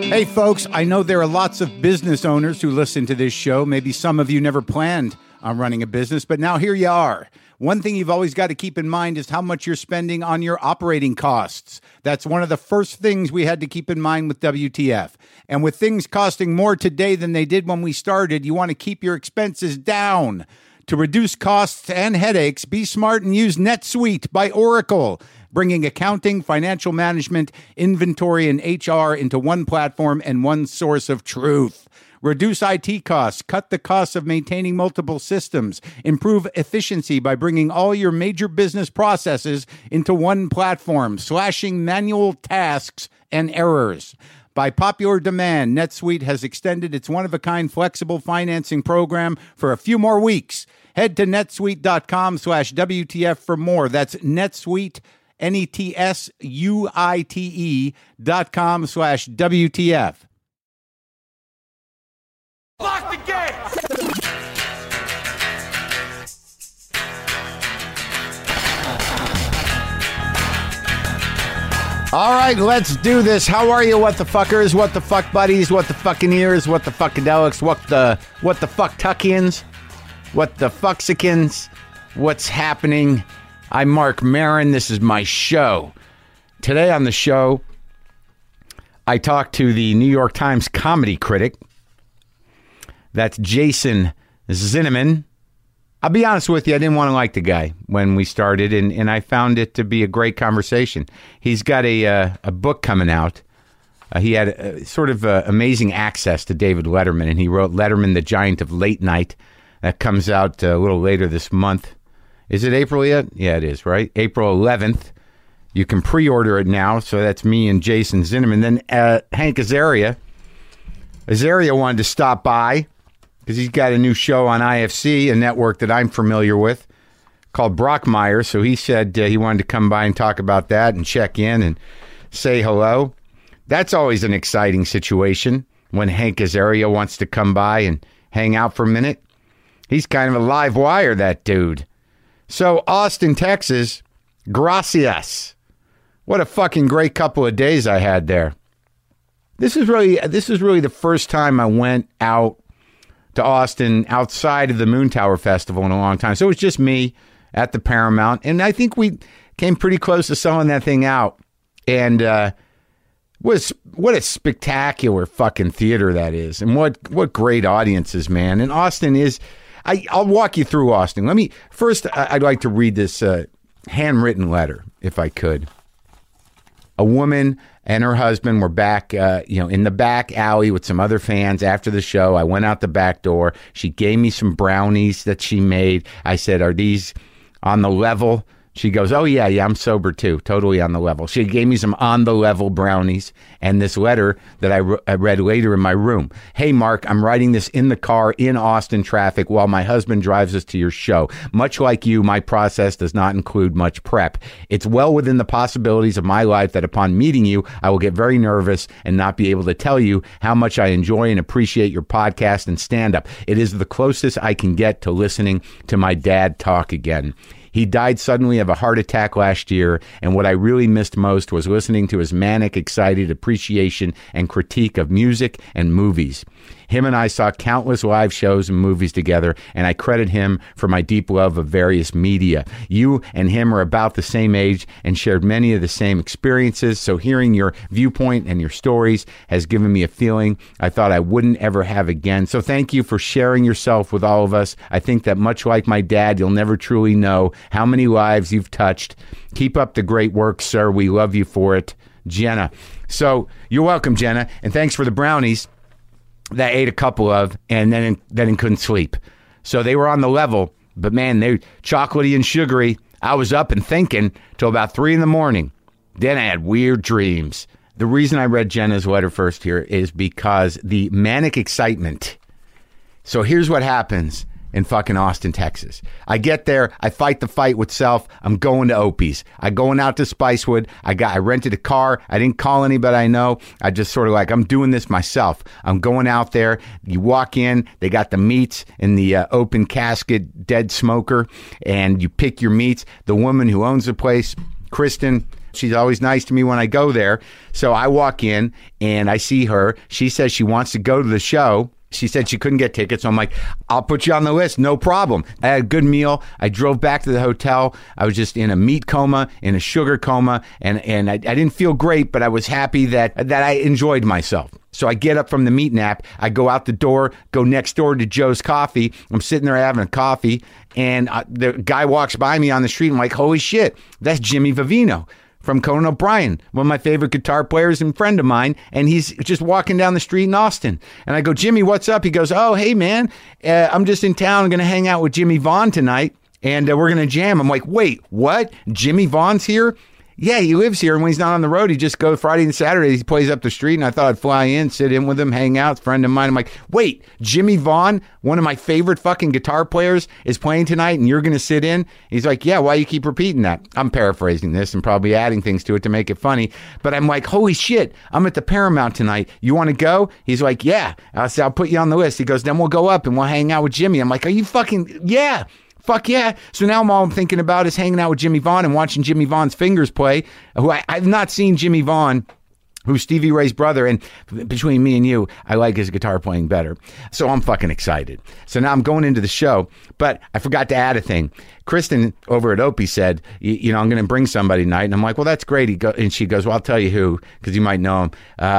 Hey folks, I know there are lots of business owners who listen to this show. Maybe some of you never planned on running a business, but now here you are. One thing you've always got to keep in mind is how much you're spending on your operating costs. That's one of the first things we had to keep in mind with WTF. And with things costing more today than they did when we started, you want to keep your expenses down. To reduce costs and headaches, be smart and use NetSuite by Oracle, bringing accounting, financial management, inventory, and HR into one platform and one source of truth. Reduce IT costs, cut the costs of maintaining multiple systems, improve efficiency by bringing all your major business processes into one platform, slashing manual tasks and errors. By popular demand, NetSuite has extended its one-of-a-kind flexible financing program for a few more weeks. Head to netsuite.com/WTF for more. That's NetSuite, NetSuite.com/WTF. Lock the gate! All right, let's do this. How are you, what the fuckers, what the fuck buddies, what the fucking ears, what the fuckadelics, what the fuck tuckians, what the fucksikins, what's happening? I'm Mark Maron. This is my show. Today on the show, I talked to the New York Times comedy critic. That's Jason Zinoman. I'll be honest with you, I didn't want to like the guy when we started, and I found it to be a great conversation. He's got a book coming out. He had sort of amazing access to David Letterman, and he wrote Letterman, the Giant of Late Night. That comes out a little later this month. Is it April yet? Yeah, it is, right? April 11th. You can pre-order it now, so that's me and Jason Zinoman. Then Hank Azaria. Azaria wanted to stop by because he's got a new show on IFC, a network that I'm familiar with, called Brockmire. So he said he wanted to come by and talk about that and check in and say hello. That's always an exciting situation when Hank Azaria wants to come by and hang out for a minute. He's kind of a live wire, that dude. So Austin, Texas, gracias. What a fucking great couple of days I had there. This is really the first time I went out to Austin outside of the Moon Tower Festival in a long time. So it was just me at the Paramount, and I think we came pretty close to selling that thing out. And what a spectacular fucking theater that is, and what great audiences, man. And Austin is. I'll walk you through Austin. I'd like to read this handwritten letter, if I could. A woman and her husband were back, in the back alley with some other fans after the show. I went out the back door. She gave me some brownies that she made. I said, "Are these on the level?" She goes, "Oh, yeah, I'm sober too. Totally on the level." She gave me some on-the-level brownies and this letter that I read later in my room. "Hey, Mark, I'm writing this in the car in Austin traffic while my husband drives us to your show. Much like you, my process does not include much prep. It's well within the possibilities of my life that upon meeting you, I will get very nervous and not be able to tell you how much I enjoy and appreciate your podcast and stand-up. It is the closest I can get to listening to my dad talk again. He died suddenly of a heart attack last year, and what I really missed most was listening to his manic, excited appreciation and critique of music and movies. Him and I saw countless live shows and movies together, and I credit him for my deep love of various media. You and him are about the same age and shared many of the same experiences, so hearing your viewpoint and your stories has given me a feeling I thought I wouldn't ever have again. So thank you for sharing yourself with all of us. I think that much like my dad, you'll never truly know how many lives you've touched. Keep up the great work, sir. We love you for it. Jenna." So you're welcome, Jenna, and thanks for the brownies that I ate a couple of and then couldn't sleep. So they were on the level, but man, they chocolatey and sugary. I was up and thinking till about 3 a.m. Then I had weird dreams. The reason I read Jenna's letter first here is because the manic excitement. So here's what happens in fucking Austin, Texas. I get there. I fight the fight with self. I'm going to Opie's. I'm going out to Spicewood. I rented a car. I didn't call anybody I know. I just sort of I'm doing this myself. I'm going out there. You walk in. They got the meats in the open casket dead smoker, and you pick your meats. The woman who owns the place, Kristen, She's always nice to me when I go there. So I walk in and I see her. She says she wants to go to the show. She said she couldn't get tickets. So I'm like, I'll put you on the list. No problem. I had a good meal. I drove back to the hotel. I was just in a meat coma, in a sugar coma, and I didn't feel great, but I was happy that I enjoyed myself. So I get up from the meat nap. I go out the door, go next door to Joe's Coffee. I'm sitting there having a coffee, and the guy walks by me on the street. I'm like, holy shit, that's Jimmy Vivino from Conan O'Brien, one of my favorite guitar players and friend of mine, and he's just walking down the street in Austin. And I go, Jimmy, what's up? He goes, oh, hey, man, I'm just in town. I'm going to hang out with Jimmy Vaughn tonight, and we're going to jam. I'm like, wait, what? Jimmy Vaughn's here? Yeah, he lives here, and when he's not on the road, he just goes Friday and Saturday. He plays up the street, and I thought I'd fly in, sit in with him, hang out, friend of mine. I'm like, wait, Jimmy Vaughn, one of my favorite fucking guitar players, is playing tonight, and you're going to sit in? He's like, yeah, why you keep repeating that? I'm paraphrasing this and probably adding things to it to make it funny, but I'm like, holy shit, I'm at the Paramount tonight. You want to go? He's like, yeah. I said, I'll put you on the list. He goes, then we'll go up, and we'll hang out with Jimmy. I'm like, are you fucking, yeah. Fuck yeah. So now all I'm thinking about is hanging out with Jimmy Vaughn and watching Jimmy Vaughn's fingers play, who I've not seen Jimmy Vaughn, who's Stevie Ray's brother, and between me and you, I like his guitar playing better. So I'm fucking excited. So now I'm going into the show, but I forgot to add a thing. Kristen over at Opie said, you know, I'm going to bring somebody tonight. And I'm like, well, that's great. And she goes, well, I'll tell you who, because you might know him,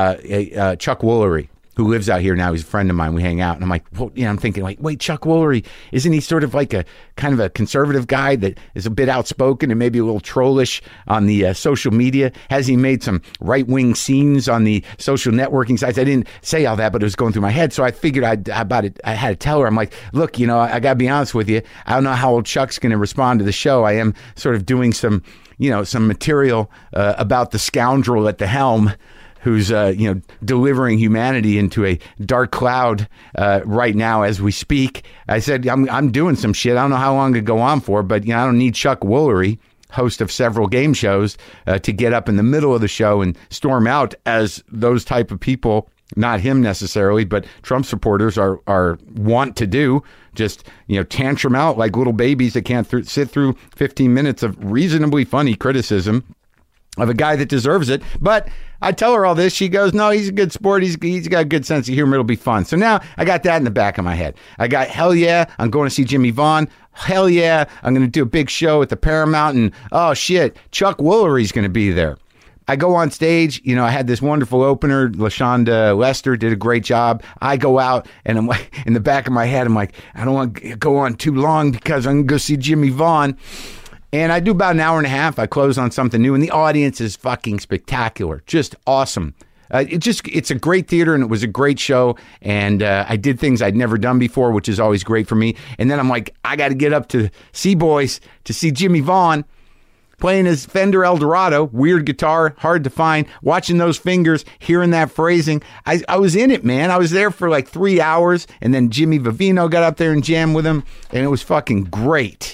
Chuck Woolery, who lives out here now. He's a friend of mine. We hang out. And I'm like, well, you know, I'm thinking like, wait, Chuck Woolery, isn't he sort of like a kind of a conservative guy that is a bit outspoken and maybe a little trollish on the social media? Has he made some right-wing scenes on the social networking sites? I didn't say all that, but it was going through my head. So I figured I had to tell her. I'm like, look, you know, I got to be honest with you. I don't know how old Chuck's going to respond to the show. I am sort of doing some, you know, some material about the scoundrel at the helm, who's, delivering humanity into a dark cloud right now as we speak. I said, I'm doing some shit. I don't know how long to go on for, but, you know, I don't need Chuck Woolery, host of several game shows, to get up in the middle of the show and storm out as those type of people, not him necessarily, but Trump supporters are want to do. Just, you know, tantrum out like little babies that can't sit through 15 minutes of reasonably funny criticism of a guy that deserves it. But I tell her all this. She goes, no, he's a good sport. He's got a good sense of humor. It'll be fun. So now I got that in the back of my head. I got, hell yeah, I'm going to see Jimmy Vaughn. Hell yeah, I'm going to do a big show at the Paramount. And oh shit, Chuck Woolery's going to be there. I go on stage, you know, I had this wonderful opener. LaShonda Lester did a great job. I go out and I'm like, in the back of my head, I'm like, I don't want to go on too long because I'm going to go see Jimmy Vaughn. And I do about an hour and a half. I close on something new, and the audience is fucking spectacular. Just awesome. It's a great theater, and it was a great show. And I did things I'd never done before, which is always great for me. And then I'm like, I got to get up to C-Boys to see Jimmy Vaughn playing his Fender Eldorado, weird guitar, hard to find, watching those fingers, hearing that phrasing. I was in it, man. I was there for like 3 hours, and then Jimmy Vivino got up there and jammed with him, and it was fucking great.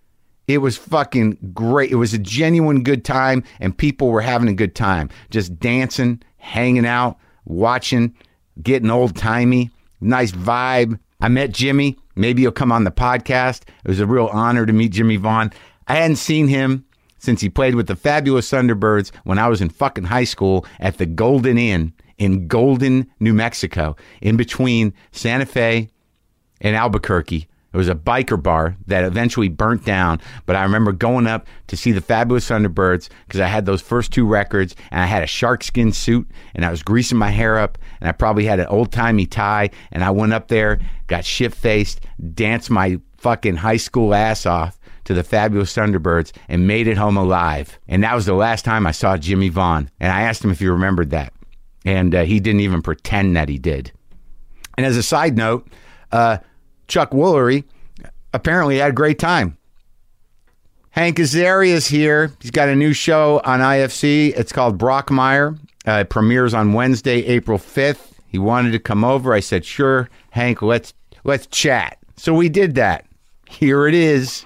It was fucking great. It was a genuine good time, and people were having a good time. Just dancing, hanging out, watching, getting old-timey, nice vibe. I met Jimmy. Maybe he'll come on the podcast. It was a real honor to meet Jimmy Vaughn. I hadn't seen him since he played with the Fabulous Thunderbirds when I was in fucking high school at the Golden Inn in Golden, New Mexico, in between Santa Fe and Albuquerque. It was a biker bar that eventually burnt down, but I remember going up to see the Fabulous Thunderbirds because I had those first two records, and I had a sharkskin suit, and I was greasing my hair up, and I probably had an old-timey tie, and I went up there, got shit-faced, danced my fucking high school ass off to the Fabulous Thunderbirds, and made it home alive. And that was the last time I saw Jimmy Vaughn, and I asked him if he remembered that, and he didn't even pretend that he did. And as a side note, Chuck Woolery apparently had a great time. Hank Azaria's here. He's got a new show on IFC. It's called Brockmire. It premieres on Wednesday, April 5th. He wanted to come over. I said, sure, Hank, let's chat. So we did that. Here it is.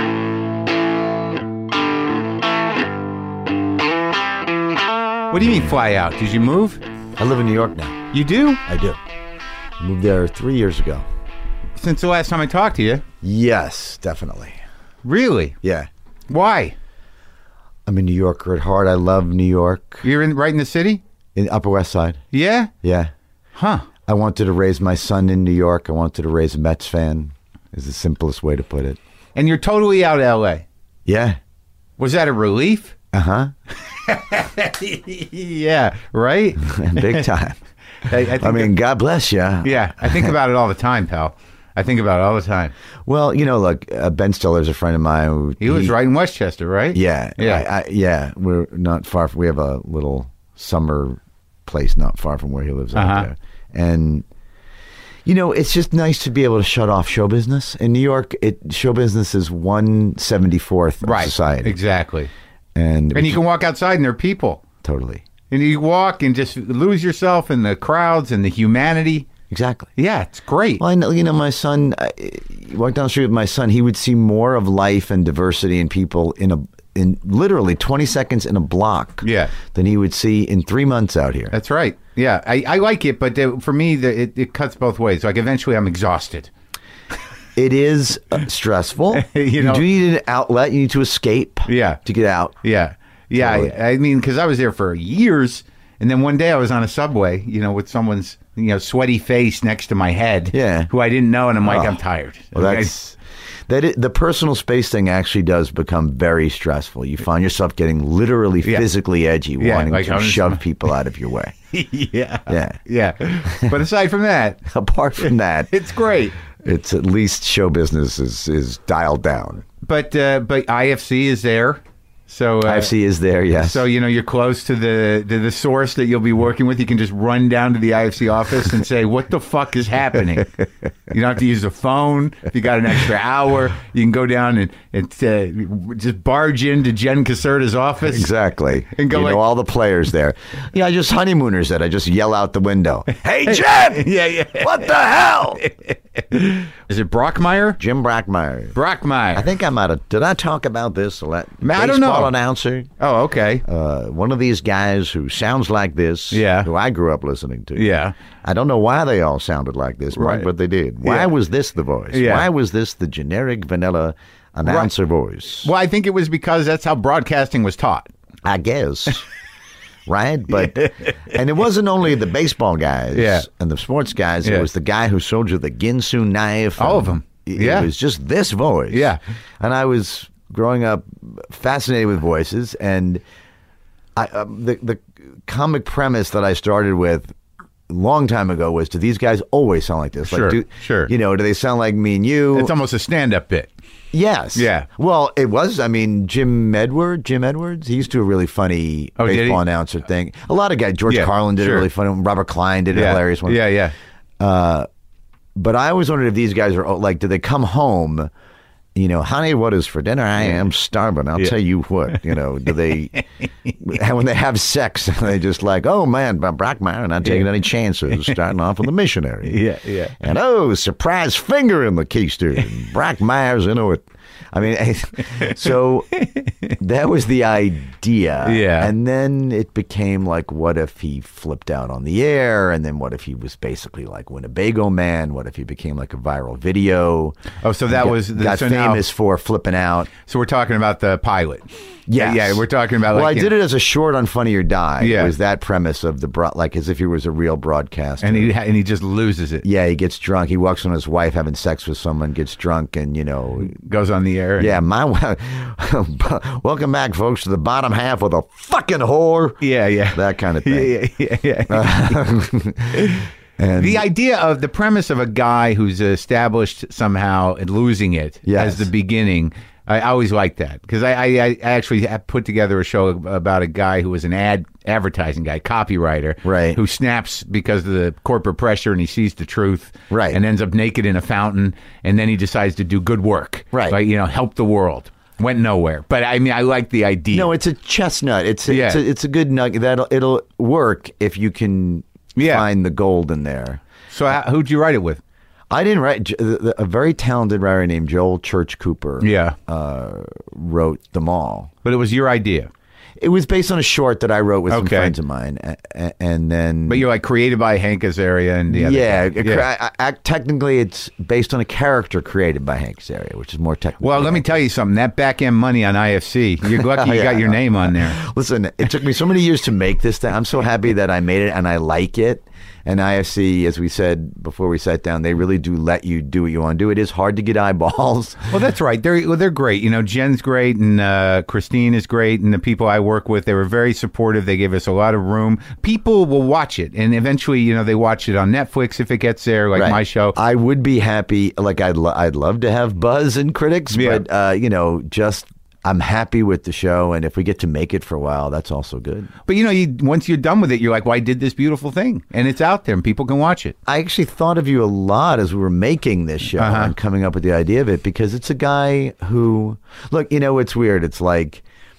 What do you mean fly out? Did you move? I live in New York now. You do? I do. I moved there 3 years ago. Since the last time I talked to you? Yes, definitely. Really? Yeah. Why? I'm a New Yorker at heart. I love New York. You're right in the city? In Upper West Side. Yeah? Yeah. Huh. I wanted to raise my son in New York. I wanted to raise a Mets fan, is the simplest way to put it. And you're totally out of L.A. Yeah. Was that a relief? Uh-huh. Yeah, right? Big time. I mean, God bless you. Yeah, I think about it all the time, pal. I think about it all the time. Well, look, Ben Stiller's a friend of mine. He was right in Westchester, right? Yeah. Yeah. Yeah. We're not far from, we have a little summer place not far from where he lives out there. And, it's just nice to be able to shut off show business. In New York, show business is 1/74th of society. Exactly. And you can walk outside and there are people. Totally. And you walk and just lose yourself in the crowds and the humanity. Exactly. Yeah, it's great. Well, I know, my son, you walk down the street with my son, he would see more of life and diversity in people in literally 20 seconds in a block than he would see in 3 months out here. That's right. Yeah, I like it, but for me, it cuts both ways. Like, eventually I'm exhausted. It is stressful. You do need an outlet. You need to escape to get out. Yeah. Yeah, totally. I mean, because I was there for years, and then one day I was on a subway, with someone's, sweaty face next to my head, who I didn't know, and I'm like, I'm tired. Well, the personal space thing actually does become very stressful. You find yourself getting literally physically edgy, wanting to shove people out of your way. Yeah. But aside from that, apart from that, it's great. It's at least show business is dialed down. But IFC is there. So IFC is there, yes. So you're close to the source that you'll be working with. You can just run down to the IFC office and say, "What the fuck is happening?" You don't have to use a phone. If you got an extra hour, you can go down and just barge into Jen Caserta's office. Exactly. And go all the players there. Yeah, just honeymooners that I just yell out the window. Hey, Jen! Yeah. What the hell? Is it Brockmeyer? Jim Brockmeyer. Brockmeyer. I think I might have. Did I talk about this? I don't know. Announcer. Oh, okay. One of these guys who sounds like this. Yeah. Who I grew up listening to. Yeah. I don't know why they all sounded like this, Mike, but they did. Why was this the voice? Yeah. Why was this the generic vanilla announcer voice? Well, I think it was because that's how broadcasting was taught. I guess. Right? But and it wasn't only the baseball guys and the sports guys. It was the guy who sold you the Ginsu knife. All of them. It was just this voice. Yeah. And I was growing up fascinated with voices, and the comic premise that I started with a long time ago was, do these guys always sound like this? Sure, like, do they sound like me and you? It's almost a stand-up bit. Yes. Yeah. Well, it was. I mean, Jim Edwards, he used to do a really funny baseball announcer thing. A lot of guys, George Carlin did a really funny one. Robert Klein did a hilarious one. Yeah. But I always wondered if these guys are like, do they come home, honey, what is for dinner? I am starving. I'll tell you what, do they, when they have sex, they just like, oh man, Brockmeyer, not taking any chances, starting off with a missionary. Yeah. And surprise finger in the keister. Brockmeyer's into it. I mean, so that was the idea. Yeah. And then it became like, what if he flipped out on the air? And then what if he was basically like Winnebago Man? What if he became like a viral video? Oh, so that got famous for flipping out. So we're talking about the pilot. Yes. Yeah, we're talking about. Well, I did it as a short on Funny or Die. Yeah. It was that premise of like as if he was a real broadcaster. And he just loses it. Yeah, he gets drunk. He walks on his wife having sex with someone, gets drunk, and goes on the air. Yeah, my wife. Welcome back, folks, to the bottom half with a fucking whore. Yeah. That kind of thing. Yeah. And the idea of the premise of a guy who's established somehow and losing it as the beginning. I always liked that because I actually put together a show about a guy who was an advertising guy, copywriter, right, who snaps because of the corporate pressure and he sees the truth, right, and ends up naked in a fountain, and then he decides to do good work, right, like help the world. Went nowhere, but I mean, I like the idea. No, it's a chestnut. It's a good nugget. It'll work if you can find the gold in there. So who'd you write it with? I didn't write. A very talented writer named Joel Church Cooper. Yeah, wrote them all. But it was your idea. It was based on a short that I wrote with some Okay. friends of mine, and then. But you're like created by Hank Azaria and the other yeah, guy. technically it's based on a character created by Hank Azaria, which is more technical. Well, let me tell you something. That back end money on IFC, you're lucky you got your name on there. Listen, it took me so many years to make this thing. I'm so happy that I made it and I like it. And IFC, as we said before we sat down, they really do let you do what you want to do. It is hard to get eyeballs. Well, that's right. They're great. You know, Jen's great, and Christine is great, and the people I work with, they were very supportive. They gave us a lot of room. People will watch it, and eventually, you know, they watch it on Netflix if it gets there, like Right. my show. I would be happy. Like I'd love to have buzz and critics, Yeah. but you know, just I'm happy with the show, and if we get to make it for a while, that's also good. But you know, once you're done with it, you're like, "Well, I did this beautiful thing, and it's out there, and people can watch it." I actually thought of you a lot as we were making this show and coming up with the idea of it, because it's a guy who, look, you know, it's weird. It's like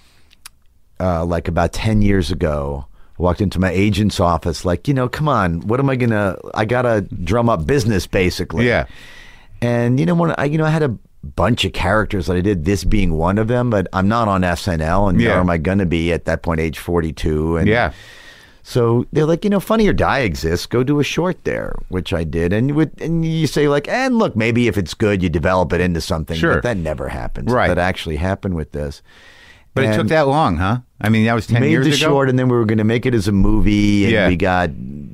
about 10 years ago, I walked into my agent's office, like, you know, come on, what am I I gotta drum up business, basically. Yeah. And you know, when I had a bunch of characters that I did, this being one of them, but I'm not on SNL, and Yeah. nor am I going to be at that point, age 42. And Yeah. so they're like, you know, Funny or Die exists. Go do a short there, which I did. And you say like, and look, maybe if it's good, you develop it into something. Sure. But that never happens. Right. That actually happened with this. But it took And that long, huh? I mean, that was 10 made years the ago. short, and then we were going to make it as a movie, and Yeah. we got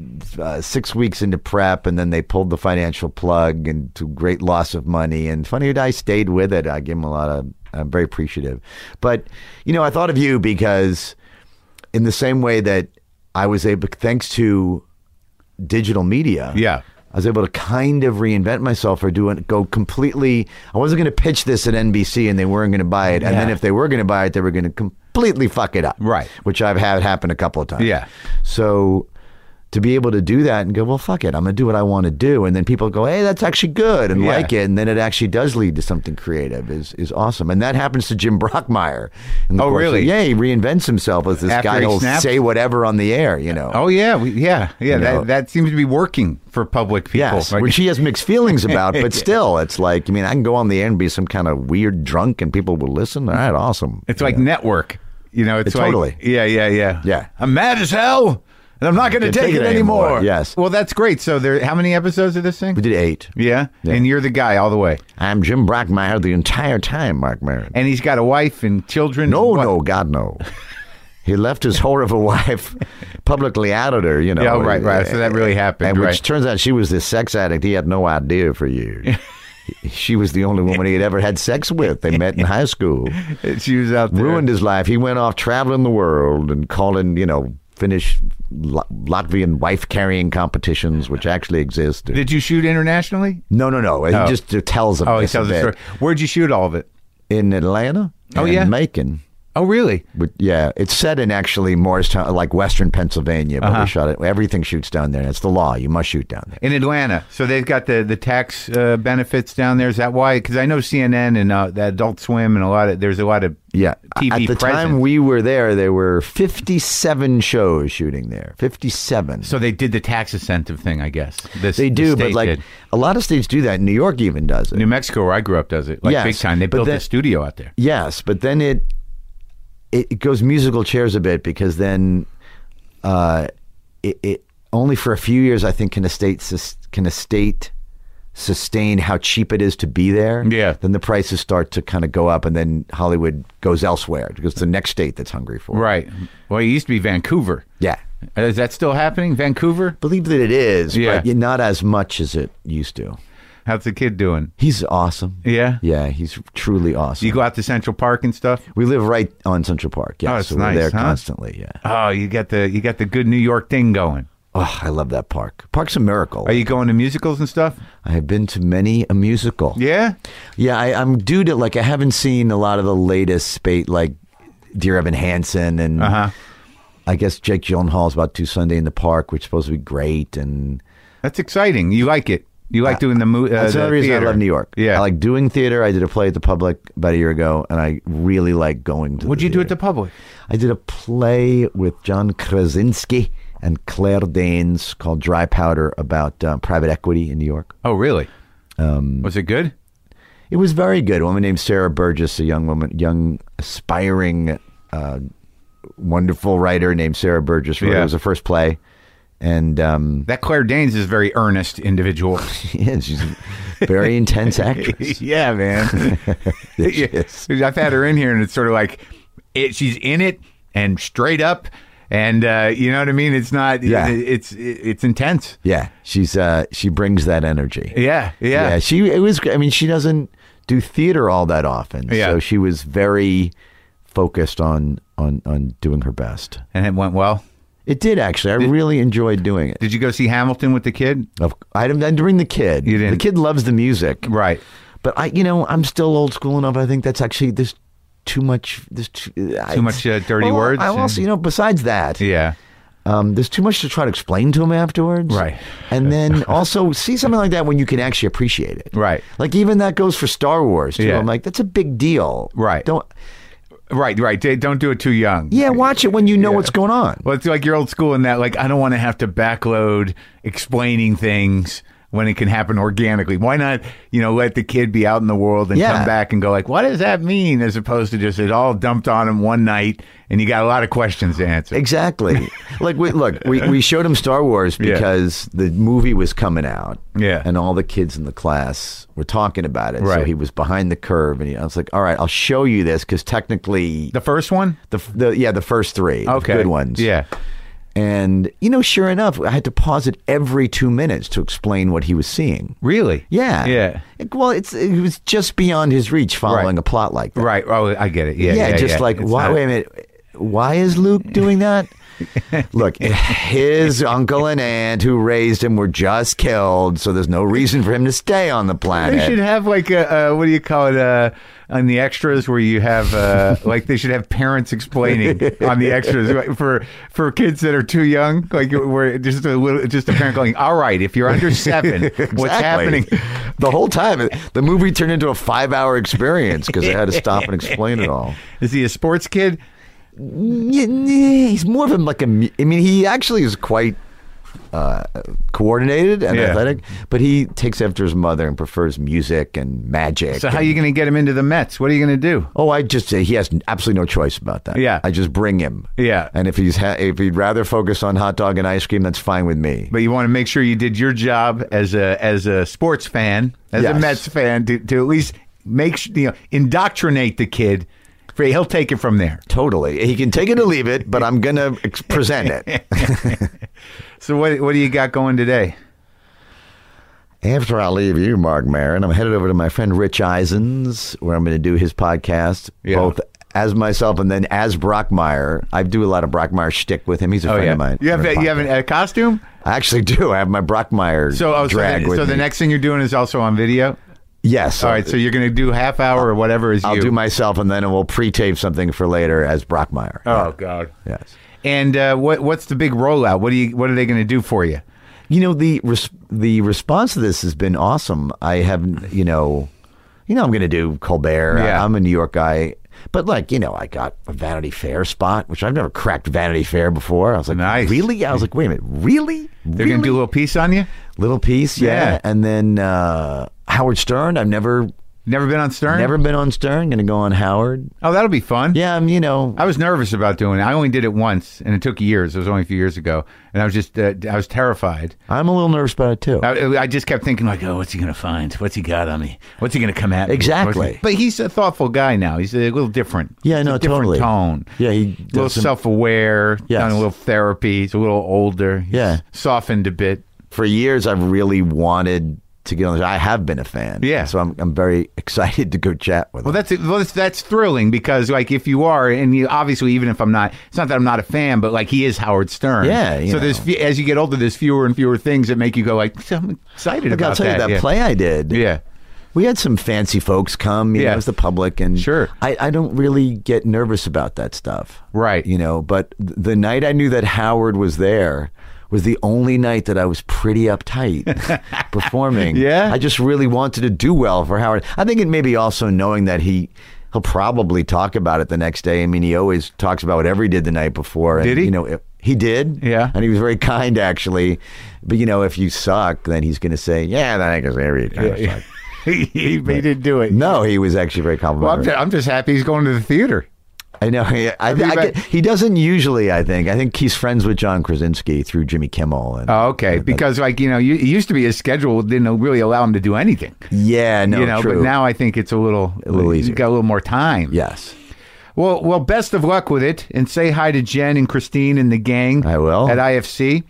6 weeks into prep, and then they pulled the financial plug, and to great loss of money. And Funny or Die stayed with it. I give him I'm very appreciative. But you know, I thought of you because in the same way that I was able, thanks to digital media, Yeah. I was able to kind of reinvent myself or go completely. I wasn't going to pitch this at NBC and they weren't going to buy it. And Yeah. then if they were going to buy it, they were going to completely fuck it up. Right. Which I've had happen a couple of times. Yeah. So to be able to do that and go, well, fuck it, I'm going to do what I want to do. And then people go, hey, that's actually good, and Yeah. like it. And then it actually does lead to something creative is awesome. And that happens to Jim Brockmeyer. In the Oh, course of- really? Yeah, he reinvents himself as this After guy he who'll snaps? say whatever on the air, you know. Oh yeah, yeah. know. That seems to be working for public people. Yes, Like- which he has mixed feelings about, but still, it's like, I mean, I can go on the air and be some kind of weird drunk and people will listen. All right, awesome. It's like network. You know, it's Totally. like, yeah. Yeah. I'm mad as hell, and I'm not going to Can't take it anymore. Yes. Well, that's great. So how many episodes of this thing? We did 8. Yeah? Yeah. And you're the guy all the way. I'm Jim Brockmeyer the entire time, Mark Maron. And he's got a wife and children. No, What? no, God, no. He left his whore of a wife, publicly outed her, you know. Yeah, right. So that really happened, And right. which turns out she was this sex addict he had no idea for years. She was the only woman he had ever had sex with. They met in high school. She was out there. Ruined his life. He went off traveling the world and calling, you know, Finnish, Latvian wife-carrying competitions, which actually exist. Did you shoot internationally? No. He just tells them. Oh, he this a tells the bit. story. Where'd you shoot all of it? In Atlanta. Oh, and yeah? Macon. Oh, really? But yeah, it's set in actually Morristown, like Western Pennsylvania, but we shot it. Everything shoots down there. It's the law. You must shoot down there. In Atlanta. So they've got the tax benefits down there. Is that why? Because I know CNN and the Adult Swim and there's a lot of Yeah. TV At the presence. time we were there were 57 shows shooting there. 57. So they did the tax incentive thing, I guess. They do, but like did. a lot of states do that. New York even does it. New Mexico, where I grew up, does it. Like Yes, big time. They but built then- a studio out there. Yes, but then it goes musical chairs a bit, because then it only for a few years, I think, can a state sustain how cheap it is to be there. Yeah. Then the prices start to kind of go up, and then Hollywood goes elsewhere because it's the next state that's hungry for it. Right. Well, it used to be Vancouver. Yeah. Is that still happening? Vancouver? Believe that it is, Yeah. but not as much as it used to. How's the kid doing? He's awesome. Yeah? Yeah, he's truly awesome. You go out to Central Park and stuff? We live right on Central Park. Yeah, Oh, that's so nice, we're there huh? constantly. Yeah. Oh, you got the good New York thing going. Oh, I love that park. Park's a miracle. Are you going to musicals and stuff? I have been to many a musical. Yeah? Yeah, I'm due to, like, I haven't seen a lot of the latest spate, like Dear Evan Hansen, and I guess Jake Gyllenhaal's about to Sunday in the Park, which is supposed to be great. And That's exciting. You like it. You like doing the that's another reason theater. I love New York. Yeah. I like doing theater. I did a play at the Public about a year ago, and I really like going to What'd the you do at theater. the Public? I did a play with John Krasinski and Claire Danes called Dry Powder about private equity in New York. Oh, really? Was it good? It was very good. A woman named Sarah Burgess, a young woman, young aspiring wonderful writer named Sarah Burgess wrote. It was the first play. And that Claire Danes is a very earnest individual. She's a very intense actress. Yeah, man. I've had her in here, and it's sort of like she's in it and straight up, and you know what I mean. It's not. It's intense. Yeah, she brings that energy. Yeah. She doesn't do theater all that often. Yeah. So she was very focused on doing her best, and it went well. It did, actually. I really enjoyed doing it. Did you go see Hamilton with the kid? I didn't bring the kid. You didn't? The kid loves the music. Right. But I'm still old school enough. I think that's actually, there's too much. Too much dirty words? I also, besides that. Yeah. There's too much to try to explain to him afterwards. Right. And then also see something like that when you can actually appreciate it. Right. Like even that goes for Star Wars, too. Yeah. I'm like, that's a big deal. Right. Right. Don't do it too young. Yeah, watch it when you know what's going on. Well, it's like you're old school in that, like, I don't want to have to backload explaining things when it can happen organically. Why not, let the kid be out in the world and come back and go like, what does that mean? As opposed to just it all dumped on him one night and you got a lot of questions to answer. Exactly. Like, we showed him Star Wars because the movie was coming out. Yeah. And all the kids in the class were talking about it. Right. So he was behind the curve and I was like, all right, I'll show you this because technically. The first one? The first three. Okay. The good ones. Yeah. And, sure enough, I had to pause it every 2 minutes to explain what he was seeing. Really? Yeah. Yeah. It was just beyond his reach following a plot like that. Right. Oh, I get it. Yeah. Wait a minute. Why is Luke doing that? Look, his uncle and aunt who raised him were just killed, so there's no reason for him to stay on the planet. They should have like a what do you call it? On the extras where you have like they should have parents explaining on the extras for kids that are too young. Like we're just a parent going, all right, if you're under 7, what's happening? The whole time, the movie turned into a 5-hour experience because they had to stop and explain it all. Is he a sports kid? He's more of he actually is quite coordinated and athletic, but he takes after his mother and prefers music and magic. So how are you going to get him into the Mets? What are you going to do? Oh, I just say he has absolutely no choice about that. Yeah. I just bring him. Yeah. And if he'd rather focus on hot dog and ice cream, that's fine with me. But you want to make sure you did your job as a sports fan, as a Mets fan, to at least indoctrinate the kid. He'll take it from there. Totally. He can take it or leave it, but I'm going to present it. So what do you got going today? After I leave you, Mark Maron, I'm headed over to my friend Rich Eisens, where I'm going to do his podcast, both as myself and then as Brockmire. I do a lot of Brockmire shtick with him. He's a friend of mine. You have a costume? I actually do. I have my Brockmire drag with me. So the next thing you're doing is also on video? Yes. All right, so you're going to do half hour or whatever is I'll do myself, and then we'll pre-tape something for later as Brockmire. Oh, God. Yes. And what's the big rollout? What are they going to do for you? The response to this has been awesome. I have, I'm going to do Colbert. Yeah. I'm a New York guy. But I got a Vanity Fair spot, which I've never cracked Vanity Fair before. I was like, nice. Really? I was like, wait a minute, really? They're going to do a little piece on you? Little piece, yeah. And then Howard Stern. I've never been on Stern? Never been on Stern. Going to go on Howard. Oh, that'll be fun. Yeah, I was nervous about doing it. I only did it once, and it took years. It was only a few years ago. And I was just, I was terrified. I'm a little nervous about it, too. I just kept thinking, like, oh, what's he going to find? What's he got on me? What's he going to come at me? Exactly. But he's a thoughtful guy now. He's a little different. Yeah, no, totally. Different tone. Yeah, a little self-aware. Yes. Done a little therapy. He's a little older. He's softened a bit. For years, I've really wanted to get on the show. I have been a fan. Yeah. So I'm very excited to go chat with him. That's thrilling because, if you are, and you obviously, even if I'm not, it's not that I'm not a fan, but he is Howard Stern. Yeah. So as you get older, there's fewer and fewer things that make you go I'm excited about I'll tell that. You that play I did. Yeah. We had some fancy folks come, it was the public, and sure. I don't really get nervous about that stuff. Right. But the night I knew that Howard was there was the only night that I was pretty uptight performing. Yeah. I just really wanted to do well for Howard. I think it may be also knowing that he'll probably talk about it the next day. I mean, he always talks about whatever he did the night before. And, did he? He did. Yeah. And he was very kind, actually. But, if you suck, then he's going to say, yeah, that is very kind of suck. He didn't do it. No, he was actually very complimentary. Well, I'm just happy he's going to the theater. I know. He doesn't usually, I think. I think he's friends with John Krasinski through Jimmy Kimmel. And, Oh, okay. Because, like, you know, it used to be his schedule didn't really allow him to do anything. yeah, no, You know, true. but now I think it's a little easier. You got a little more time. Yes. Well, best of luck with it, and say hi to Jen and Christine and the gang. I will. At IFC.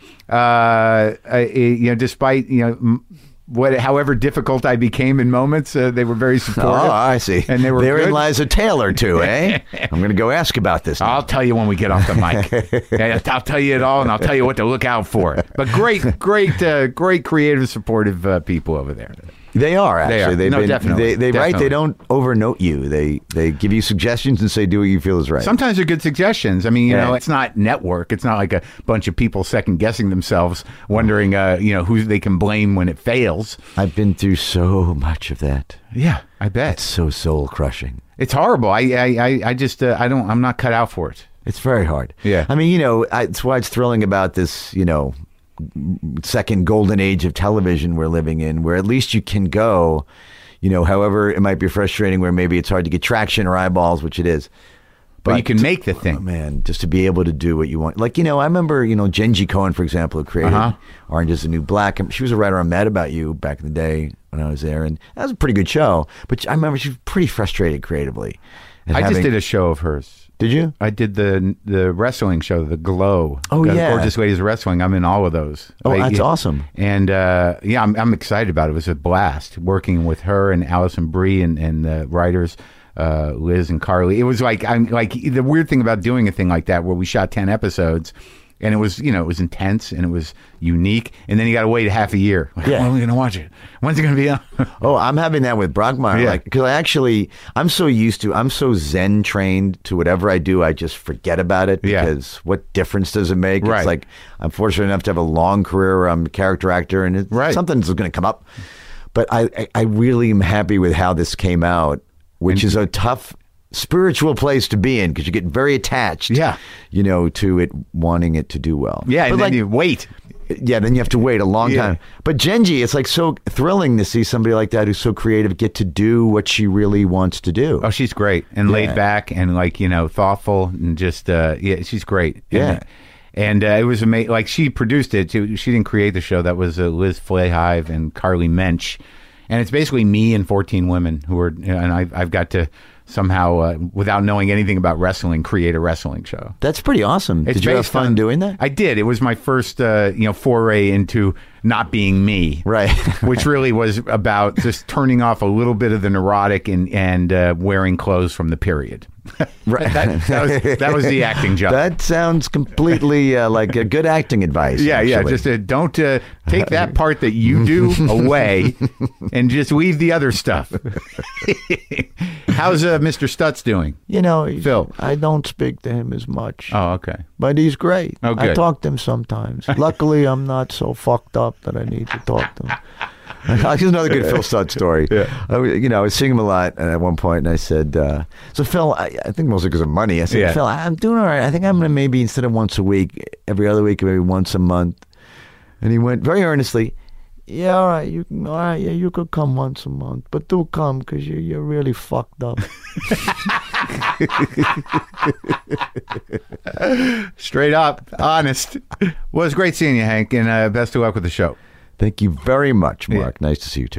You know, despite however difficult I became in moments, they were very supportive. Oh, I see. And they were Therein good. lies a tale or two, eh? I'm going to go ask about this now. I'll tell you when we get off the mic. Yeah, I'll tell you it all, and I'll tell you what to look out for. But great, creative, supportive people over there. They are, actually. They are. Definitely. They write. Definitely. They don't overnote you. They give you suggestions and say, do what you feel is right. Sometimes they're good suggestions. I mean, you know, it's not network. It's not like a bunch of people second guessing themselves, wondering, who they can blame when it fails. I've been through so much of that. Yeah, I bet. It's so soul crushing. It's horrible. I just I'm not cut out for it. It's very hard. Yeah. I mean, it's why it's thrilling about this, second golden age of television we're living in, where at least you can go, however it might be frustrating, where maybe it's hard to get traction or eyeballs, which it is. But you can make the thing. Oh, man, just to be able to do what you want. Like, I remember, Jenji Cohen, for example, who created Orange is the New Black. She was a writer on Mad About You back in the day when I was there. And that was a pretty good show. But I remember she was pretty frustrated creatively. Just did a show of hers. Did you? I did the wrestling show, The Glow. Oh, yeah. Gorgeous Ladies Wrestling. I'm in all of those. Oh, that's awesome. And I'm excited about it. It was a blast working with her and Allison Brie and the writers, Liz and Carly. It was like the weird thing about doing a thing like that, where we shot 10 episodes. And it was, it was intense and it was unique. And then you got to wait a half a year. Like, when are we going to watch it? When's it going to be on? Oh, I'm having that with Brockmire. Yeah. Because I'm so Zen trained to whatever I do, I just forget about it. Because what difference does it make? Right. It's like, I'm fortunate enough to have a long career where I'm a character actor and something's going to come up. But I really am happy with how this came out, which is a tough spiritual place to be in, because you get very attached, to it, wanting it to do well. Yeah, but and then you wait. Yeah, then you have to wait a long time. But Jenji, it's like so thrilling to see somebody like that who's so creative get to do what she really wants to do. Oh, she's great and laid back and thoughtful and just she's great. Yeah. And it was amazing. Like, she produced it too. She didn't create the show. That was Liz Flahive and Carly Mensch. And it's basically me and 14 women who are, and I've got to somehow, without knowing anything about wrestling, create a wrestling show. That's pretty awesome. Did you have fun doing that? I did. It was my first, foray into not being me. Right. Which really was about just turning off a little bit of the neurotic and wearing clothes from the period. Right. that was the acting job. That sounds completely like a good acting advice. Yeah, actually. Just don't take that part that you do away and just leave the other stuff. How's Mr. Stutz doing? Phil. I don't speak to him as much. Oh, okay. But he's great. Oh, good. I talk to him sometimes. Luckily, I'm not so fucked up that I need to talk to him. Here's another good Phil Stutz story. I was seeing him a lot at one point, and I said, so Phil, I think mostly because of money, I said, Phil, I'm doing all right. I think I'm going to maybe, instead of once a week, every other week, maybe once a month. And he went very earnestly, yeah, all right, you could come once a month, but do come, because you're really fucked up. Straight up, honest. Well, it's great seeing you, Hank, and best of luck with the show. Thank you very much, Mark. Nice to see you, too.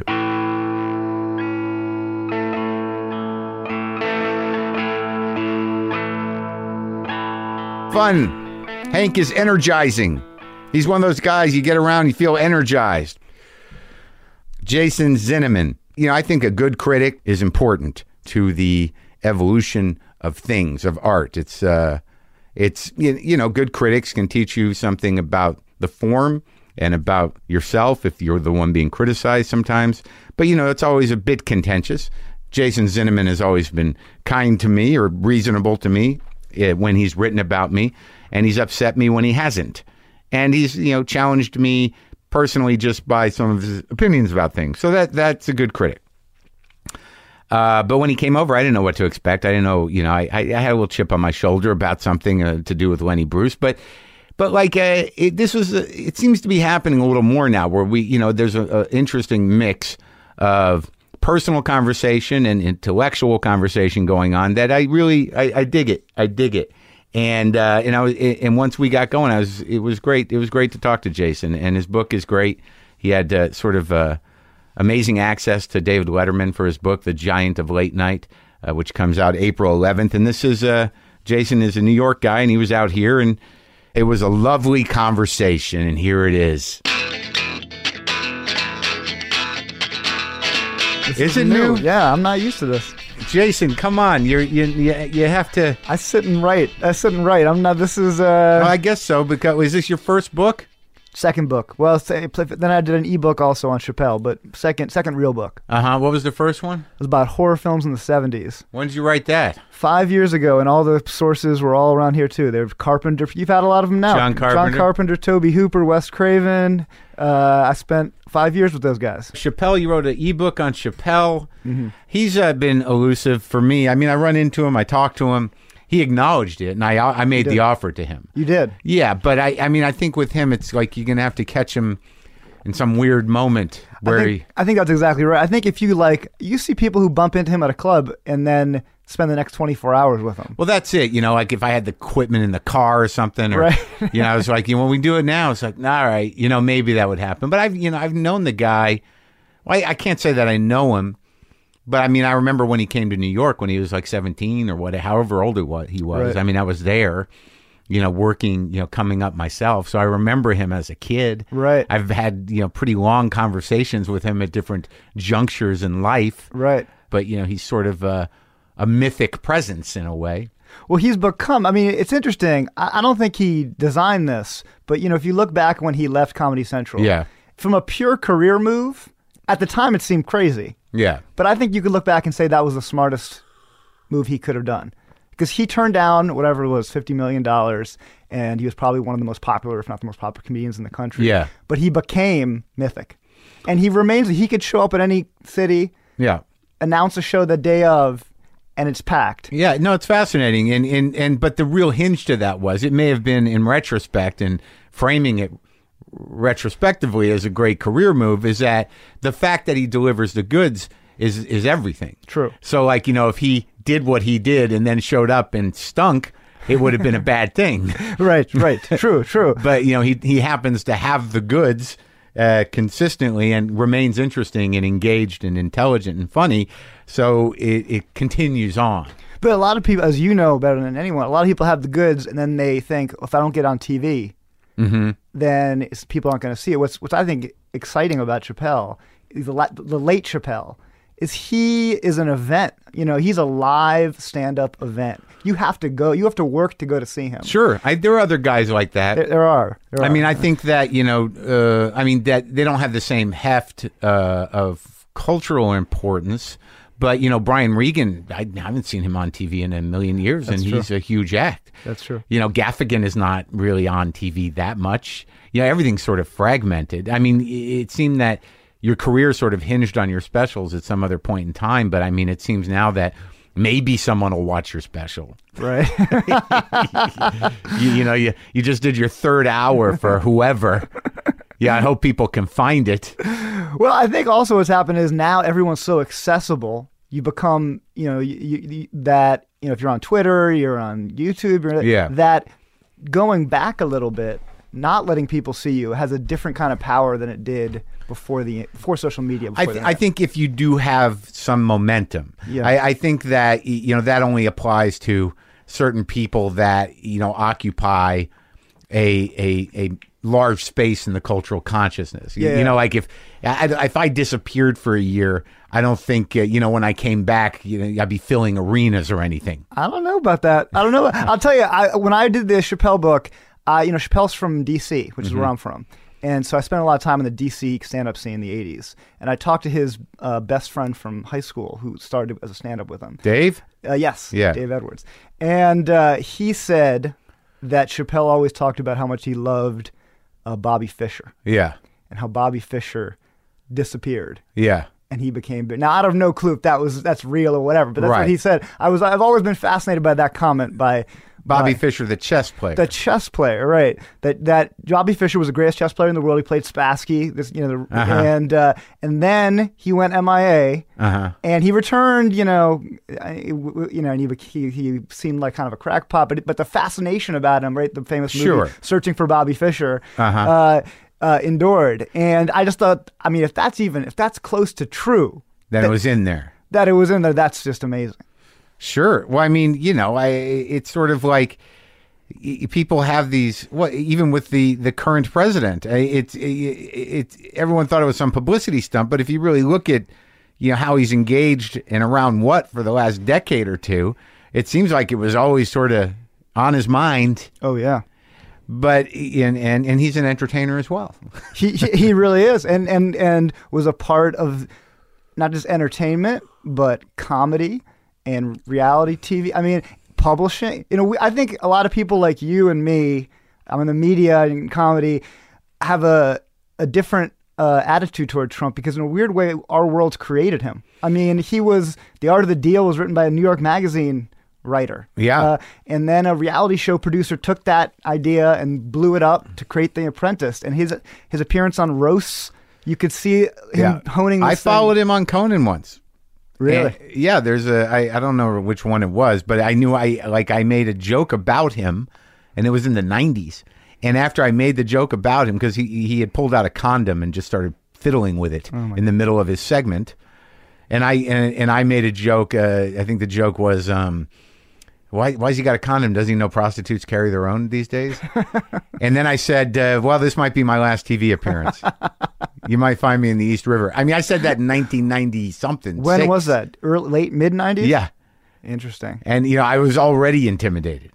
Fun. Hank is energizing. He's one of those guys you get around, you feel energized. Jason Zinoman. I think a good critic is important to the evolution of things, of art. It's good critics can teach you something about the form and about yourself if you're the one being criticized sometimes. But, it's always a bit contentious. Jason Zinoman has always been kind to me or reasonable to me when he's written about me, and he's upset me when he hasn't. And he's, challenged me personally just by some of his opinions about things. So that's a good critic. But when he came over, I didn't know what to expect. I didn't know, I had a little chip on my shoulder about something to do with Lenny Bruce, but it seems to be happening a little more now, where there's an interesting mix of personal conversation and intellectual conversation going on that I dig it. I dig it. And and once we got going, it was great. It was great to talk to Jason, and his book is great. He had sort of amazing access to David Letterman for his book, The Giant of Late Night, which comes out April 11th. And this is Jason is a New York guy, and he was out here, and it was a lovely conversation. And here it is. Is it new? Yeah, I'm not used to this. Jason, come on! You have to. I sit and write. I'm not. This is. Well, I guess so. Because is this your first book? Second book. Well, then I did an ebook also on Chappelle, but second real book. What was the first one? It was about horror films in the 70s. When did you write that? 5 years ago, and all the sources were all around here too. They're Carpenter. You've had a lot of them now. John Carpenter, Tobe Hooper, Wes Craven. I spent 5 years with those guys. Chappelle, you wrote an ebook on Chappelle. Mm-hmm. He's been elusive for me. I mean, I run into him, I talk to him. He acknowledged it, and I made the offer to him. You did? Yeah, but I mean, I think with him, it's like you're going to have to catch him in some weird moment where I think that's exactly right. I think if you see people who bump into him at a club and then spend the next 24 hours with him. Well, that's it. Like if I had the equipment in the car or something, or, right. It's like, when we do it now, it's like, all right, maybe that would happen. But I've known the guy. Well, I can't say that I know him. But I mean, I remember when he came to New York when he was like 17 or however old he was. Right. I mean, I was there, working, coming up myself. So I remember him as a kid. Right. I've had, pretty long conversations with him at different junctures in life. Right. But, he's sort of a mythic presence in a way. Well, he's become, I mean, it's interesting. I don't think he designed this, but, if you look back when he left Comedy Central. Yeah. From a pure career move, at the time it seemed crazy. Yeah. But I think you could look back and say that was the smartest move he could have done. Because he turned down whatever it was, $50 million, and he was probably one of the most popular, if not the most popular comedians in the country. Yeah. But he became mythic. And he could show up at any city, yeah, announce a show the day of, and it's packed. Yeah, no, it's fascinating. And but the real hinge to that was, it may have been in retrospect and framing it retrospectively as a great career move, is that the fact that he delivers the goods is everything. True. So like, if he did what he did and then showed up and stunk, it would have been a bad thing. Right. True. But he happens to have the goods consistently and remains interesting and engaged and intelligent and funny. So it continues on. But a lot of people, as you know better than anyone, a lot of people have the goods and then they think, if I don't get on TV, mm-hmm. then people aren't going to see it. What's I think exciting about Chappelle, the late Chappelle, is he is an event. He's a live stand-up event. You have to go. You have to work to go to see him. Sure, there are other guys like that. There are. I mean, I think that that they don't have the same heft of cultural importance. But, Brian Regan, I haven't seen him on TV in a million years, and he's a huge act. That's true. Gaffigan is not really on TV that much. Everything's sort of fragmented. I mean, it seemed that your career sort of hinged on your specials at some other point in time. But, I mean, it seems now that maybe someone will watch your special. Right. you just did your third hour for whoever. Yeah, I hope people can find it. Well, I think also what's happened is now everyone's so accessible. You become, that, if you're on Twitter, you're on YouTube, that going back a little bit, not letting people see you has a different kind of power than it did before social media. I think if you do have some momentum, I think that, that only applies to certain people that, occupy a large space in the cultural consciousness. Like if I disappeared for a year, I don't think, when I came back, I'd be filling arenas or anything. I don't know about that. I don't know. I'll tell you, when I did the Chappelle book, Chappelle's from D.C., which is where I'm from. And so I spent a lot of time in the D.C. stand-up scene in the 80s. And I talked to his best friend from high school who started as a stand-up with him. Dave? Yes. Yeah. Dave Edwards. And he said that Chappelle always talked about how much he loved Bobby Fischer. Yeah. And how Bobby Fischer disappeared. Yeah. And he became big. Now, I have no clue if that's real or whatever, but that's what he said. I've always been fascinated by that comment by Bobby Fischer, the chess player. The chess player, right? That Bobby Fischer was the greatest chess player in the world. He played Spassky, and then he went MIA, and he returned. And he seemed like kind of a crackpot, but the fascination about him, right? The famous movie Searching for Bobby Fischer, endured. And I just thought, I mean, if that's close to true, then it was in there. That it was in there. That's just amazing. Sure. Well, I mean, it's sort of like people have these. Even with the current president, it's everyone thought it was some publicity stunt. But if you really look at, how he's engaged and around for the last decade or two, it seems like it was always sort of on his mind. Oh yeah. But and he's an entertainer as well. He really is, and was a part of not just entertainment but comedy and reality TV. I mean, publishing. I think a lot of people like you and me, I'm in the media and comedy, have a different attitude toward Trump because in a weird way, our world's created him. I mean, The Art of the Deal was written by a New York Magazine writer. Yeah. And then a reality show producer took that idea and blew it up to create The Apprentice. And his appearance on Roasts, you could see him honing this I followed him on Conan once. Really? And, there's I don't know which one it was, but I knew I made a joke about him, and it was in the 90s. And after I made the joke about him, because he had pulled out a condom and just started fiddling with it in the middle of his segment, and I made a joke. I think the joke was, why's he got a condom? Does he know prostitutes carry their own these days? And then I said, well, this might be my last TV appearance. You might find me in the East River. I mean, I said that in 1990 something. When was that? Late mid 90s? Yeah. Interesting. And I was already intimidated.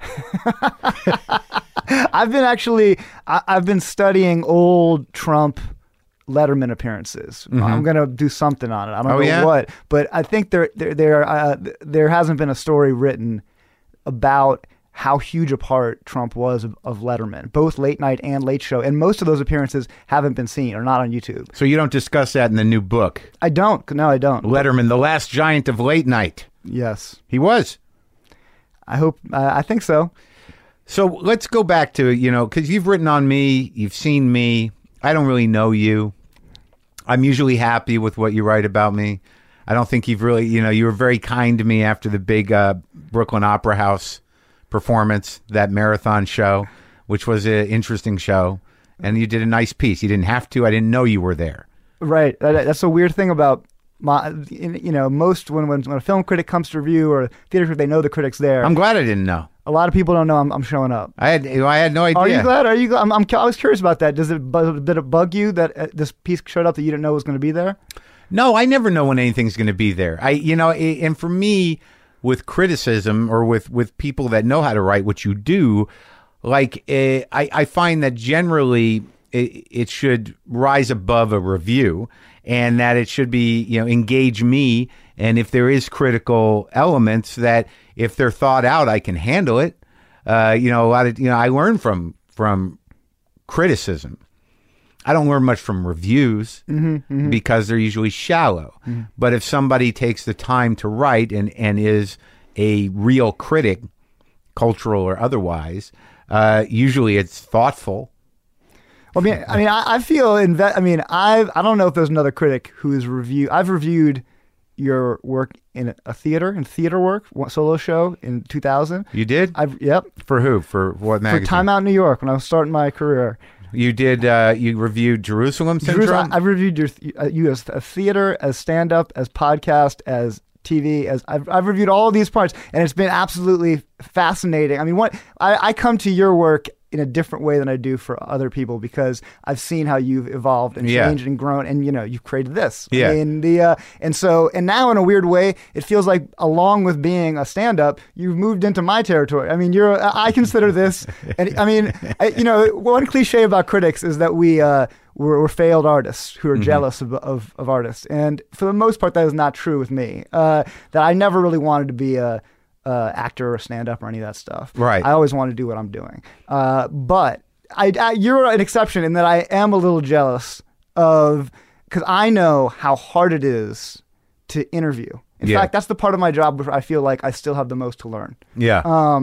I've been studying old Trump Letterman appearances. I'm going to do something on it. I don't know what, but I think there hasn't been a story written about how huge a part Trump was of Letterman, both late night and late show. And most of those appearances haven't been seen or not on YouTube. So you don't discuss that in the new book? I don't. No, I don't. Letterman, the last giant of late night. Yes. He was. I think so. So let's go back to, because you've written on me, you've seen me. I don't really know you. I'm usually happy with what you write about me. I don't think you've really, you were very kind to me after the big Brooklyn Opera House performance, that marathon show, which was an interesting show. And you did a nice piece. You didn't have to. I didn't know you were there. Right. That's a weird thing about most when a film critic comes to review or a theater critic, they know the critic's there. I'm glad I didn't know. A lot of people don't know I'm showing up. I had no idea. Are you glad? I was curious about that. Did it bug you that this piece showed up that you didn't know was going to be there? No, I never know when anything's going to be there. And for me, with criticism or with people that know how to write what you do, I find that generally it should rise above a review, and that it should be, engage me. And if there is critical elements, that if they're thought out, I can handle it. A lot of, I learn from criticism. I don't learn much from reviews because they're usually shallow. Mm-hmm. But if somebody takes the time to write and is a real critic, cultural or otherwise, usually it's thoughtful. Well, I feel I don't know if there's another critic who's I've reviewed your work in theater work, solo show in 2000. You did? Yep. For who? For what magazine? For Time Out New York when I was starting my career. You did. You reviewed Jerusalem Syndrome. I've reviewed you as a theater, as stand-up, as podcast, as TV. As I've reviewed all of these parts, and it's been absolutely fascinating. I mean, I come to your work in a different way than I do for other people because I've seen how you've evolved and changed and grown, and you've created this. Yeah. And now in a weird way, it feels like along with being a stand-up, you've moved into my territory. I mean, I consider this, and one cliche about critics is that we're failed artists who are jealous of artists, and for the most part, that is not true with me. That I never really wanted to be a actor or stand-up or any of that stuff. Right. I always want to do what I'm doing. But you're an exception in that I am a little jealous because I know how hard it is to interview. In fact, that's the part of my job where I feel like I still have the most to learn. Yeah.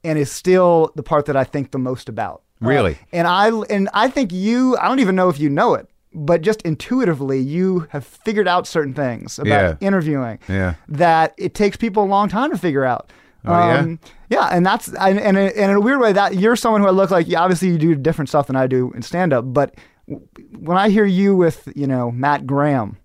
and is still the part that I think the most about. Really? And I think I don't even know if you know it, but just intuitively, you have figured out certain things about interviewing that it takes people a long time to figure out. Yeah, and that's and in a weird way that you're someone who I look like. Obviously, you do different stuff than I do in stand up, but when I hear you with Matt Graham,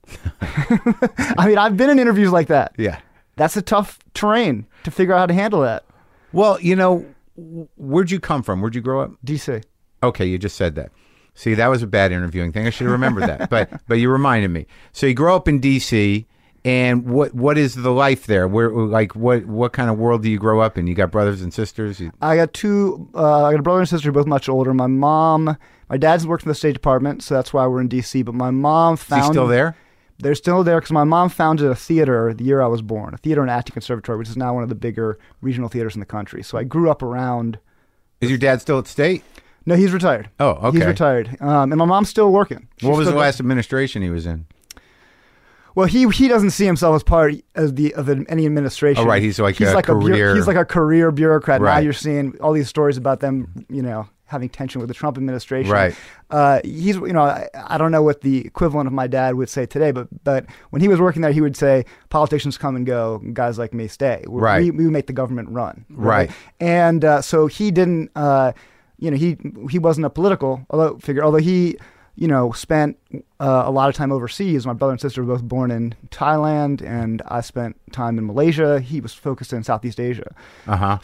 I mean, I've been in interviews like that. Yeah, that's a tough terrain to figure out how to handle that. Well, where'd you come from? Where'd you grow up? DC. Okay, you just said that. See, that was a bad interviewing thing. I should have remembered that. But you reminded me. So you grow up in DC, and what is the life there? What kind of world do you grow up in? You got brothers and sisters? I got two. I got a brother and sister, both much older. My dad's worked in the State Department, so that's why we're in DC. But my mom found. Is he still there? They're still there because my mom founded a theater the year I was born, a theater in Acting Conservatory, which is now one of the bigger regional theaters in the country. So I grew up around. Is your dad still at State? No, he's retired. Oh, okay. He's retired. And my mom's still working. What was the last administration he was in? Well, he doesn't see himself as part of any administration. Oh, right. He's like a career. He's like a career bureaucrat. Right. Now you're seeing all these stories about them, having tension with the Trump administration. Right. He's, I don't know what the equivalent of my dad would say today, but when he was working there, he would say, politicians come and go, guys like me stay. Right. We make the government run. Right. And so he didn't, he wasn't a political figure, although he, spent a lot of time overseas. My brother and sister were both born in Thailand, and I spent time in Malaysia. He was focused in Southeast Asia. Uh-huh.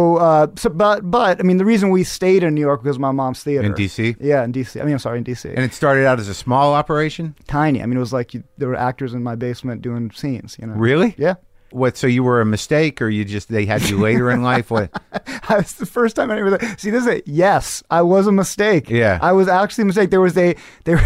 But I mean, the reason we stayed in New York was my mom's theater. In D.C.? Yeah, in D.C. In D.C. And it started out as a small operation? Tiny. I mean, it was like there were actors in my basement doing scenes, Really? Yeah. What? So you were a mistake, or they had you later in life? What? I was the first time I ever. See, yes, I was a mistake. Yeah, I was actually a mistake. There was a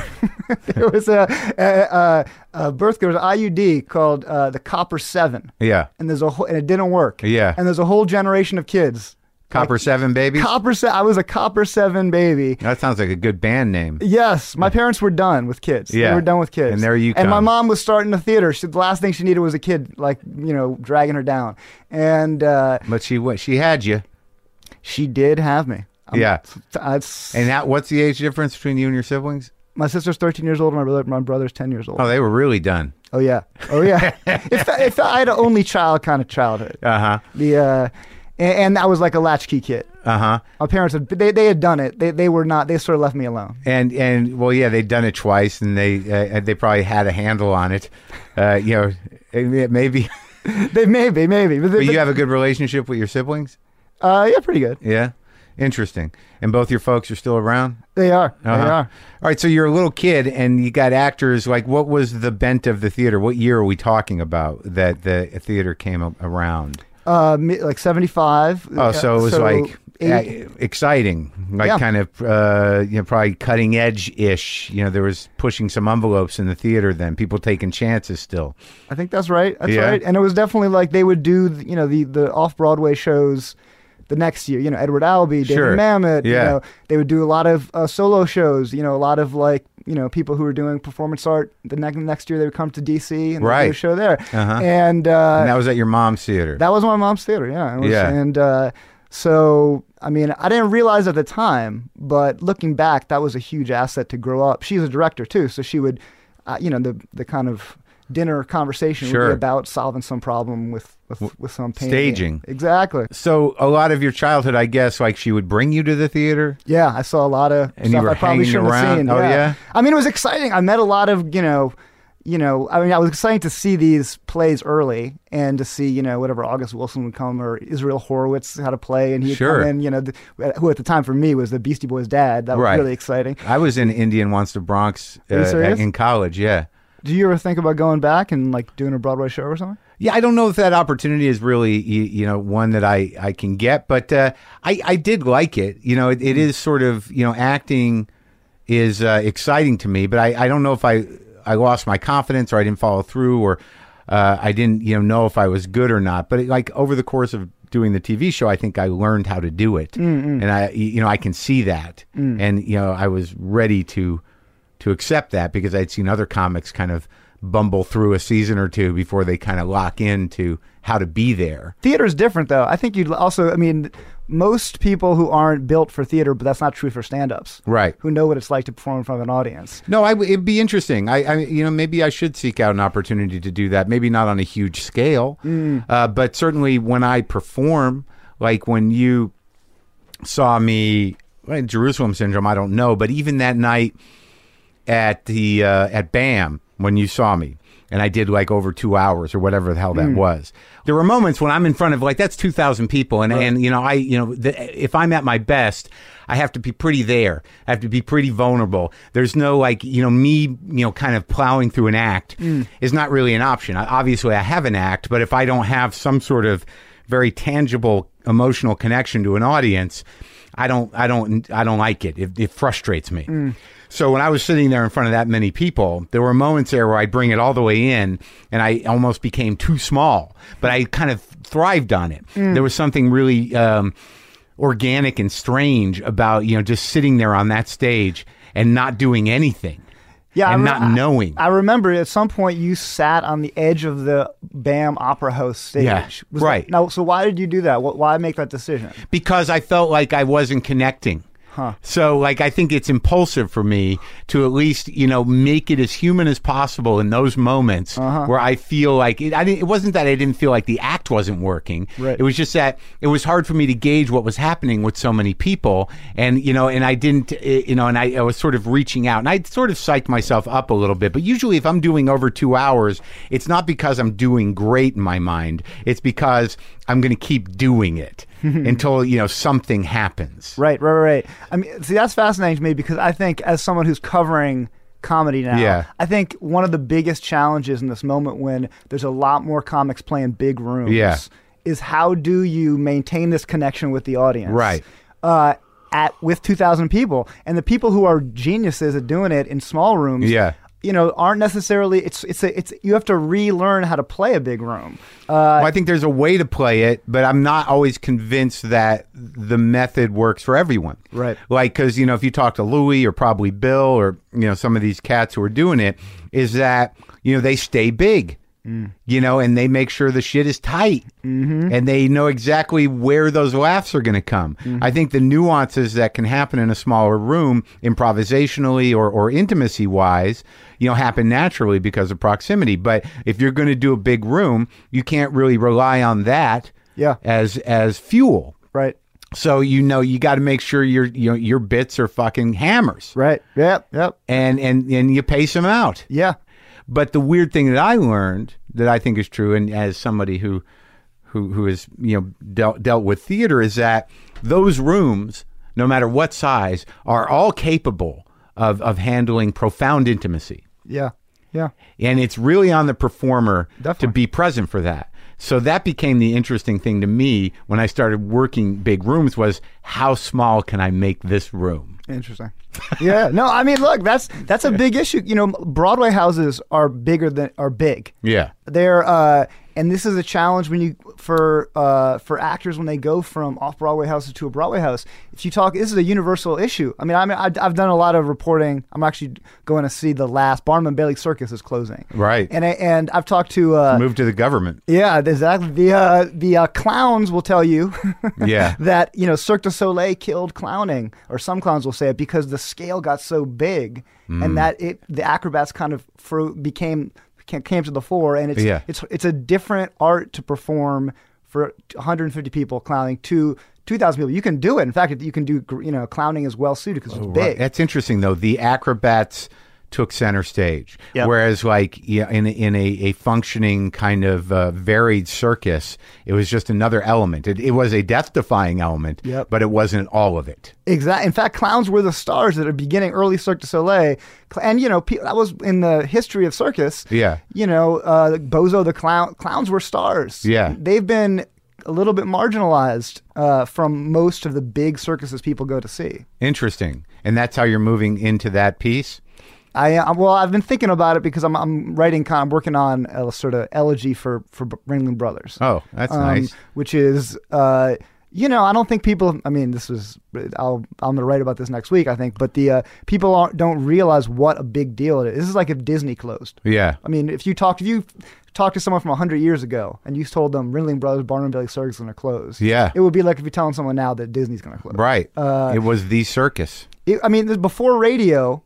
birth. There was an IUD called the Copper 7. Yeah, and and it didn't work. Yeah, and there's a whole generation of kids. Copper 7 babies? I was a Copper 7 baby. That sounds like a good band name. Yes. My parents were done with kids. Yeah. They were done with kids. And there you come. And my mom was starting a theater. The last thing she needed was a kid, dragging her down. And but she had you. She did have me. Yeah. And what's the age difference between you and your siblings? My sister's 13 years old. My brother's 10 years old. Oh, they were really done. Oh, yeah. If I had an only child kind of childhood. Uh-huh. And I was like a latchkey kid. Uh-huh. My parents they had done it. They were not. They sort of left me alone. And well, yeah, they'd done it twice, and they probably had a handle on it. Maybe. Maybe. But you have a good relationship with your siblings? Yeah, pretty good. Yeah. Interesting. And both your folks are still around? They are. Uh-huh. They are. All right, so you're a little kid, and you got actors. Like, what was the bent of the theater? What year are we talking about that the theater came around? Like 75. Oh, so it was exciting, kind of, probably cutting edge-ish. There was pushing some envelopes in the theater then, people taking chances still. I think that's right. That's right. And it was definitely like they would do, the off-Broadway shows the next year, Edward Albee, David Mamet, they would do a lot of solo shows, a lot of people who were doing performance art. The next year they would come to DC and do a show there. Uh-huh. And that was at your mom's theater. That was my mom's theater, yeah. And so, I mean, I didn't realize at the time, but looking back, that was a huge asset to grow up. She's a director too, so she would, the kind of dinner conversation would be about solving some problem with some painting. Staging. Exactly. So a lot of your childhood, I guess, like she would bring you to the theater? Yeah, I saw a lot of stuff I probably shouldn't have seen. Oh, yeah? I mean, it was exciting. I met a lot of, I was excited to see these plays early and to see, whatever August Wilson would come or Israel Horowitz had a play and he'd come in, who at the time for me was the Beastie Boys' dad. That was really exciting. I was in Indian Wants to Bronx in college, yeah. Do you ever think about going back and doing a Broadway show or something? Yeah, I don't know if that opportunity is really, one that I can get, but I did like it. It is sort of, acting is exciting to me, but I don't know if I lost my confidence or I didn't follow through or I didn't, know if I was good or not. But over the course of doing the TV show, I think I learned how to do it. Mm-hmm. And I can see that. And, I was ready to to accept that because I'd seen other comics kind of bumble through a season or two before they kind of lock into how to be there. Theater's different, though. I think you'd also, I mean, most people who aren't built for theater, but that's not true for stand-ups. Right. Who know what it's like to perform in front of an audience. No, it'd be interesting. Maybe I should seek out an opportunity to do that. Maybe not on a huge scale, but certainly when I perform, like when you saw me, Jerusalem Syndrome, I don't know, but even that night at BAM, when you saw me, and I did like over 2 hours or whatever the hell that was. There were moments when I'm in front of like, that's 2,000 people. And if I'm at my best, I have to be pretty there. I have to be pretty vulnerable. There's no like, me, kind of plowing through an act is not really an option. Obviously I have an act, but if I don't have some sort of very tangible emotional connection to an audience, I don't like it. It frustrates me. So when I was sitting there in front of that many people, there were moments there where I'd bring it all the way in and I almost became too small, but I kind of thrived on it. There was something really organic and strange about, just sitting there on that stage and not doing anything. Yeah, and not knowing. I remember at some point you sat on the edge of the BAM Opera House stage. Yeah, right. So why did you do that? Why make that decision? Because I felt like I wasn't connecting. So, like, I think it's impulsive for me to at least, make it as human as possible in those moments where I feel like it wasn't that I didn't feel like the act wasn't working. Right. It was just that it was hard for me to gauge what was happening with so many people. And, and I didn't, and I was sort of reaching out and I sort of psyched myself up a little bit. But usually if I'm doing over 2 hours, it's not because I'm doing great in my mind. It's because I'm going to keep doing it until, something happens. Right. I mean, see, that's fascinating to me because I think as someone who's covering comedy now, I think one of the biggest challenges in this moment when there's a lot more comics playing big rooms is how do you maintain this connection with the audience? Right. With 2,000 people. And the people who are geniuses at doing it in small rooms aren't necessarily. It's you have to relearn how to play a big room. I think there's a way to play it, but I'm not always convinced that the method works for everyone. Right. Like, because if you talk to Louis or probably Bill or some of these cats who are doing it, is that they stay big. And they make sure the shit is tight and they know exactly where those laughs are going to come. I think the nuances that can happen in a smaller room, improvisationally or intimacy wise, happen naturally because of proximity. But if you're going to do a big room, you can't really rely on that as fuel. Right. So you got to make sure your bits are fucking hammers. Right. Yep. And you pace them out. Yeah. But the weird thing that I learned that I think is true, and as somebody who has dealt with theater, is that those rooms, no matter what size, are all capable of handling profound intimacy. Yeah. And it's really on the performer to be present for that. So that became the interesting thing to me when I started working big rooms was how small can I make this room? Interesting. Yeah. No, I mean, look, that's a big issue. Broadway houses are big. Yeah. They're and this is a challenge for actors when they go from off-Broadway houses to a Broadway house. If you talk, this is a universal issue. I mean, I've done a lot of reporting. I'm actually going to see the last Barnum and Bailey Circus is closing. Right. And I've talked to move to the government. Yeah, exactly. The clowns will tell you that Cirque du Soleil killed clowning, or some clowns will say it because the scale got so big and that the acrobats kind of came to the fore, and it's a different art to perform for 150 people clowning to 2,000 people. You can do it. In fact, you can do clowning is well suited because it's big. Right. That's interesting though. The acrobats took center stage, whereas like in a functioning kind of varied circus, it was just another element. It was a death-defying element, but it wasn't all of it. Exactly. In fact, clowns were the stars at the beginning, early Cirque du Soleil, and that was in the history of circus. Yeah. Bozo the clown. Clowns were stars. Yeah. They've been a little bit marginalized from most of the big circuses people go to see. Interesting. And that's how you're moving into that piece? I've been thinking about it because I'm working on a sort of elegy for Ringling Brothers. Oh, that's nice. Which is, I don't think people. I mean, I'm gonna write about this next week, I think. But the people don't realize what a big deal it is. This is like if Disney closed. Yeah. I mean, if you talk to someone from 100 years ago and you told them Ringling Brothers Barnum and Bailey Circus is going to close. Yeah. It would be like if you're telling someone now that Disney's going to close. Right. It was the circus. Before radio,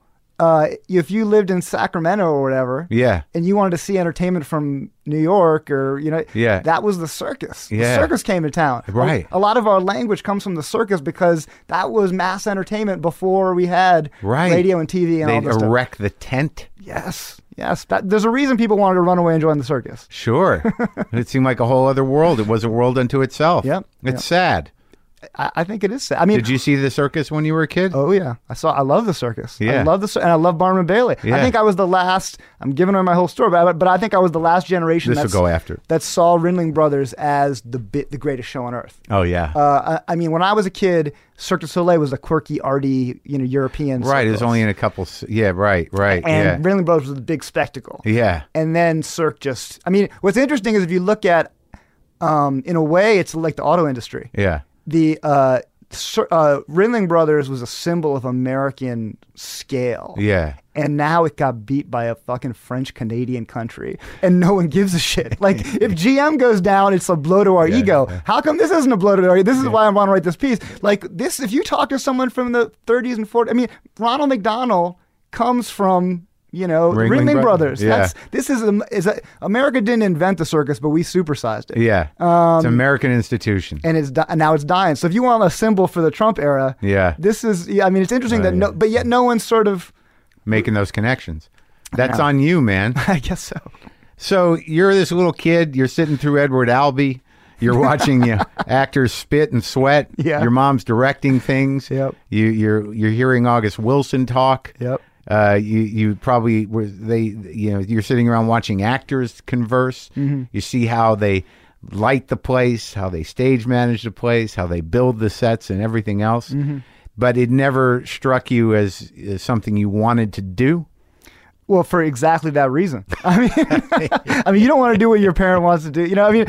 if you lived in Sacramento or whatever, yeah, and you wanted to see entertainment from New York or yeah, that was the circus. Yeah. The circus came to town. Right. A lot of our language comes from the circus because that was mass entertainment before we had radio and TV and all this stuff. They'd erect the tent. Yes. There's a reason people wanted to run away and join the circus. Sure. It seemed like a whole other world. It was a world unto itself. Yep. It's sad. I think it is sad. I mean, did you see the circus when you were a kid? Oh yeah, I love the circus. Yeah. I love and I love Barnum and Bailey. Yeah. I think I was the last. I'm giving away my whole story, but I think I was the last generation that saw Ringling Brothers as the greatest show on earth. Oh yeah. I mean, when I was a kid, Cirque du Soleil was a quirky, arty, European. Right. It was only in a couple. Yeah. Right. And Ringling Brothers was a big spectacle. Yeah. And then Cirque just. I mean, what's interesting is if you look at, in a way, it's like the auto industry. Yeah. The Ringling Brothers was a symbol of American scale. Yeah. And now it got beat by a fucking French-Canadian country. And no one gives a shit. Like, if GM goes down, it's a blow to our ego. Yeah. How come this isn't a blow to our ego? This is why I want to write this piece. Like, this, if you talk to someone from the 30s and 40s, I mean, Ronald McDonald comes from... Ringling Brothers. Yeah. America didn't invent the circus, but we supersized it. Yeah, it's an American institution, and now it's dying. So if you want a symbol for the Trump era, this is. I mean, it's interesting but yet no one's sort of making those connections. That's on you, man. I guess so. So you're this little kid. You're sitting through Edward Albee. You're watching actors spit and sweat. Yeah. Your mom's directing things. Yep. You're hearing August Wilson talk. Yep. You probably you're sitting around watching actors converse. Mm-hmm. You see how they light the place, how they stage manage the place, how they build the sets and everything else. Mm-hmm. But it never struck you as something you wanted to do. Well, for exactly that reason. I mean, you don't want to do what your parent wants to do.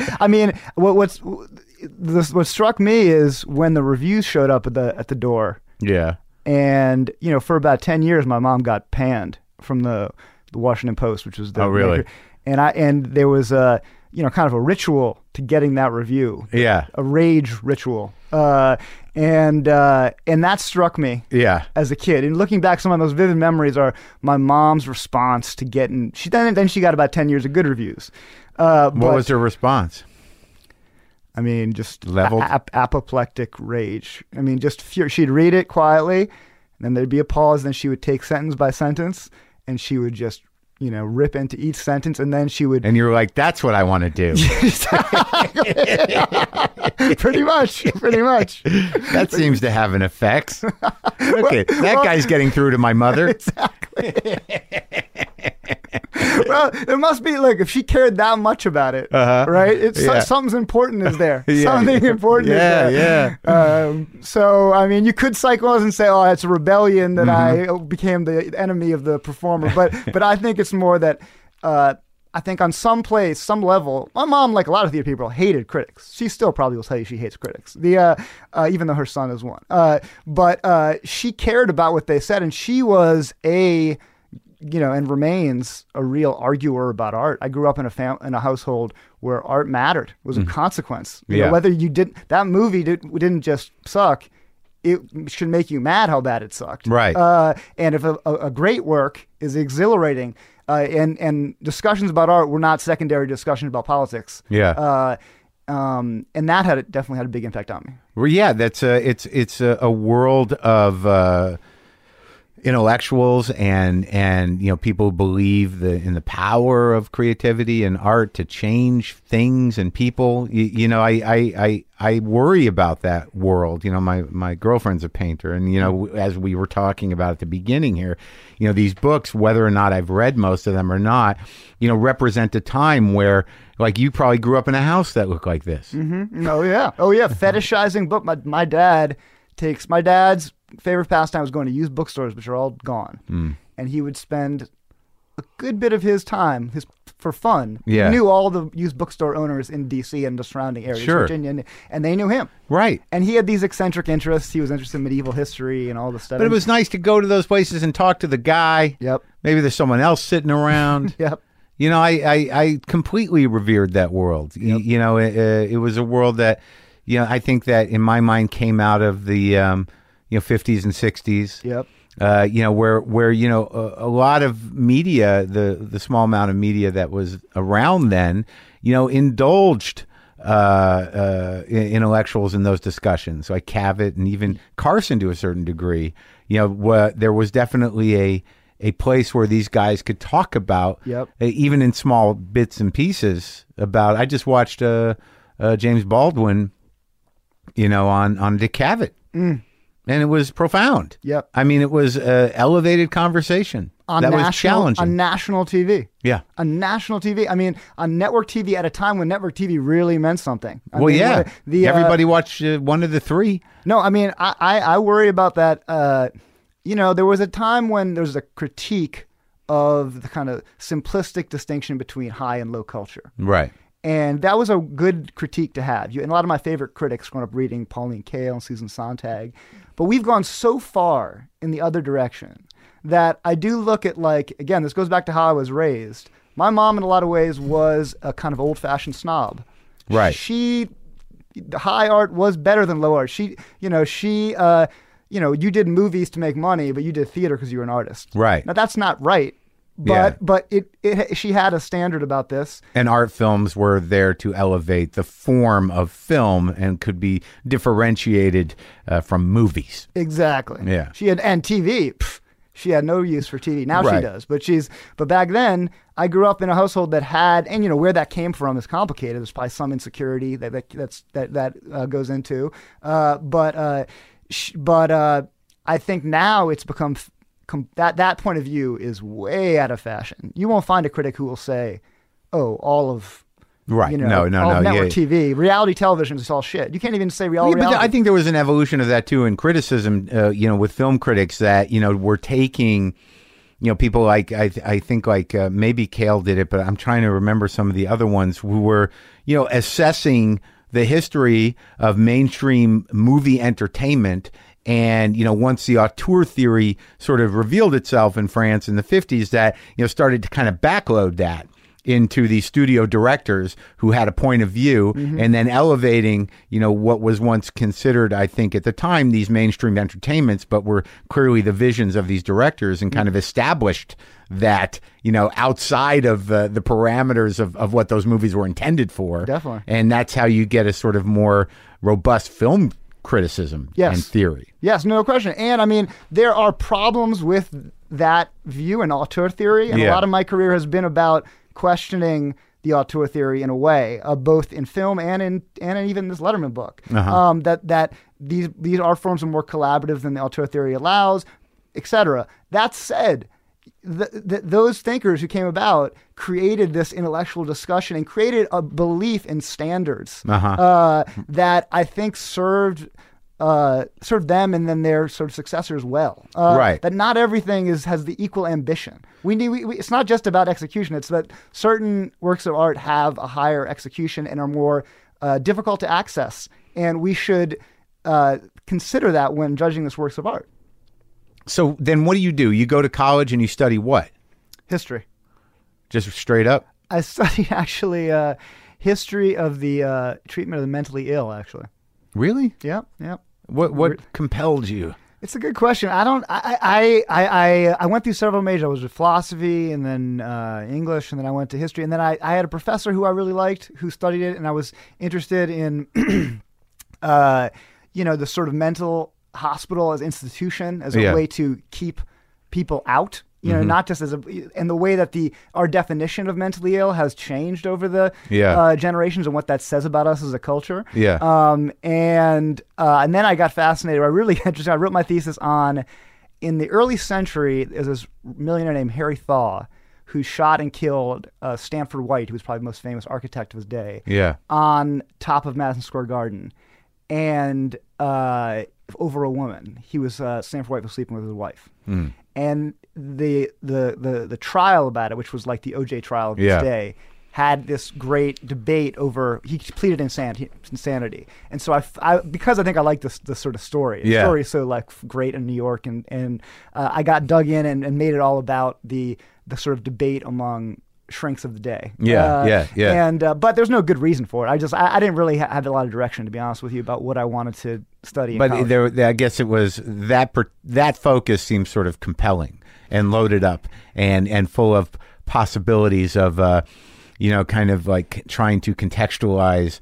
What struck me is when the reviews showed up at the door. Yeah. And, for about 10 years, my mom got panned from the Washington Post, which was the... Oh, really? Maker. And there was kind of a ritual to getting that review. Yeah. A rage ritual. And that struck me. Yeah. As a kid. And looking back, some of those vivid memories are my mom's response to getting... Then she got about 10 years of good reviews. What was her response? I mean, just leveled apoplectic rage. I mean, just she'd read it quietly, and then there'd be a pause. Then she would take sentence by sentence, and she would just, rip into each sentence, and then she would. And you were like, "That's what I want to do." Pretty much. That seems to have an effect. Look at that guy's getting through to my mother. Exactly. Well, it must be, look, if she cared that much about it, right? Something's important is there. Something important is there. Yeah. So, I mean, you could psychoanalyze and say, oh, it's a rebellion that I became the enemy of the performer. But I think it's more that, I think on some level, my mom, like a lot of theater people, hated critics. She still probably will tell you she hates critics, even though her son is one. But she cared about what they said, and she was and remains a real arguer about art. I grew up in a household where art mattered, was a consequence. You know, whether you that movie didn't just suck, it should make you mad how bad it sucked. Right. And if a great work is exhilarating, and discussions about art were not secondary discussions about politics. Yeah. And that definitely had a big impact on me. Well, yeah, it's a world of intellectuals and people who believe in the power of creativity and art to change things and people. I worry about that world. My girlfriend's a painter, and as we were talking about at the beginning here, these books, whether or not I've read most of them or not, represent a time where, like, you probably grew up in a house that looked like this. Mm-hmm. Oh yeah, fetishizing book. My dad's favorite pastime was going to used bookstores, which are all gone. And he would spend a good bit of his time, his for fun. Yeah. He knew all the used bookstore owners in D.C. and the surrounding areas, Sure. Virginia, and they knew him. Right. And he had these eccentric interests. He was interested in medieval history and all this stuff. But it was nice to go to those places and talk to the guy. Yep. Maybe there's someone else sitting around. Yep. You know, I completely revered that world. Yep. You know, it was a world that, you know, I think that in my mind came out of the, 50s and 60s. Yep. You know, where you know, a lot of media, the small amount of media that was around then, you know, indulged intellectuals in those discussions, like Cavett and even Carson to a certain degree. You know, there was definitely a place where these guys could talk about, Yep. Even in small bits and pieces about. I just watched James Baldwin, you know, on Dick Cavett. And it was profound. Yep. I mean, it was an elevated conversation that was challenging. On national TV. Yeah. On national TV. I mean, on network TV at a time when network TV really meant something. I Well, mean, yeah. Everybody uh, watched one of the three. No, I mean, I worry about that. You know, there was a time when there was a critique of the kind of simplistic distinction between high and low culture. Right. And that was a good critique to have. And a lot of my favorite critics growing up reading Pauline Kael and Susan Sontag. But we've gone so far in the other direction that I do look at, like, again, this goes back to how I was raised. My mom, in a lot of ways, was a kind of old-fashioned snob. Right. The high art was better than low art. You did movies to make money, but you did theater because you were an artist. Right. Now, that's not right. But she had a standard about this. And art films were there to elevate the form of film and could be differentiated from movies. Exactly. Yeah. And TV. She had no use for TV. Now Right. she does. But back then, I grew up in a household that had, and you know where that came from is complicated. There's probably some insecurity that goes into. But I think now it's become. That point of view is way out of fashion. You won't find a critic who will say, "Oh, all of Right. you know, No. all of network TV, reality television is all shit." You can't even say reality. But I think there was an evolution of that too in criticism. With film critics that were taking, people like I think like maybe Kael did it, but I'm trying to remember some of the other ones who were assessing the history of mainstream movie entertainment. And, once the auteur theory sort of revealed itself in France in the 50s, that, started to kind of backload that into the studio directors who had a point of view, and then elevating, what was once considered, I think at the time, these mainstream entertainments, but were clearly the visions of these directors, and kind of established that, outside of the parameters of what those movies were intended for. Definitely. And that's how you get a sort of more robust film criticism and theory. Yes, no question. And I mean, there are problems with that view and auteur theory. And a lot of my career has been about questioning the auteur theory in a way, both in film and in even this Letterman book. That these art forms are more collaborative than the auteur theory allows, etc. That said, those thinkers who came about created this intellectual discussion and created a belief in standards that I think served them and then their sort of successors well. Right. That not everything has the equal ambition. It's not just about execution. It's that certain works of art have a higher execution and are more difficult to access, and we should consider that when judging this works of art. So then what do? You go to college and you study what? History. Just straight up? I studied actually history of the treatment of the mentally ill, actually. Really? Yeah. What compelled you? It's a good question. I went through several majors. I was with philosophy and then English, and then I went to history. And then I had a professor who I really liked who studied it, and I was interested in, the sort of mental hospital as institution, as a way to keep people out, not just and the way that our definition of mentally ill has changed over the generations and what that says about us as a culture. And then I got fascinated. I really interested. I wrote my thesis on, in the early century, there's this millionaire named Harry Thaw who shot and killed Stanford White, who was probably the most famous architect of his day, on top of Madison Square Garden. And over a woman. Stanford White was sleeping with his wife. and the trial about it, which was like the OJ trial of this day, had this great debate over. He pleaded insanity, and so I because I think I like this sort of story. The story is so like great in New York, and I got dug in and made it all about the sort of debate among shrinks of the day. And but there's no good reason for it. I didn't really have a lot of direction, to be honest with you, about what I wanted to study. But I guess it was that focus seems sort of compelling and loaded up and full of possibilities of kind of like trying to contextualize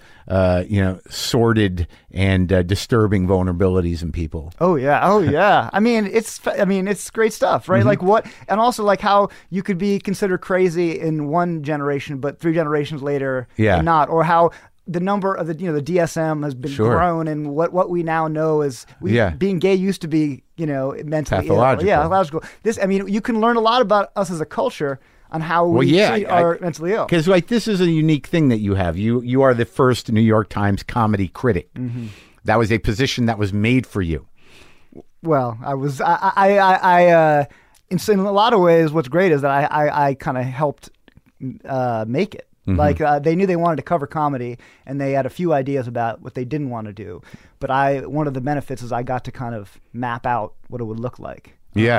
sordid and disturbing vulnerabilities in people. Oh yeah. I mean it's great stuff, right? Like what, and also like how you could be considered crazy in one generation, but 3 generations later, not, or how the number of the DSM has been grown, and what we now know is being gay used to be mentally pathological. Pathological. You can learn a lot about us as a culture on how we treat our mentally ill. Because like this is a unique thing that you have. You are the first New York Times comedy critic. That was a position that was made for you. Well, I was. I in a lot of ways, what's great is that I kind of helped make it. Like they knew they wanted to cover comedy, and they had a few ideas about what they didn't want to do. But one of the benefits is I got to kind of map out what it would look like.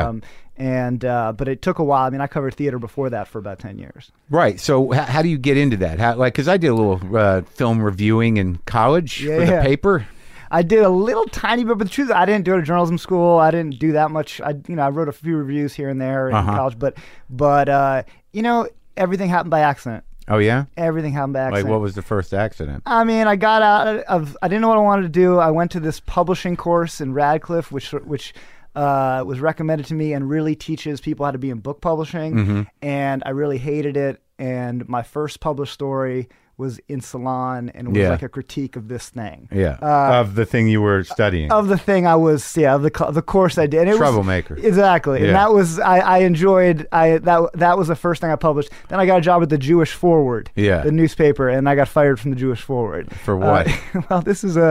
But it took a while. I mean, I covered theater before that for about 10 years. Right. So how do you get into that? Because I did a little film reviewing in college for the paper. I did a little tiny bit, but the truth is I didn't do it at journalism school. I didn't do that much. I wrote a few reviews here and there in college, but everything happened by accident. Oh yeah? Everything happened by accident. Like what was the first accident? I mean, I got out of. I didn't know what I wanted to do. I went to this publishing course in Radcliffe, which was recommended to me and really teaches people how to be in book publishing. And I really hated it. And my first published story was in Salon, and it was like a critique of this thing. Of the thing you were studying. Of the thing I was, of the course I did. And Troublemaker. Exactly. And that was, I enjoyed, that was the first thing I published. Then I got a job at the Jewish Forward, the newspaper, and I got fired from the Jewish Forward. For what? Well,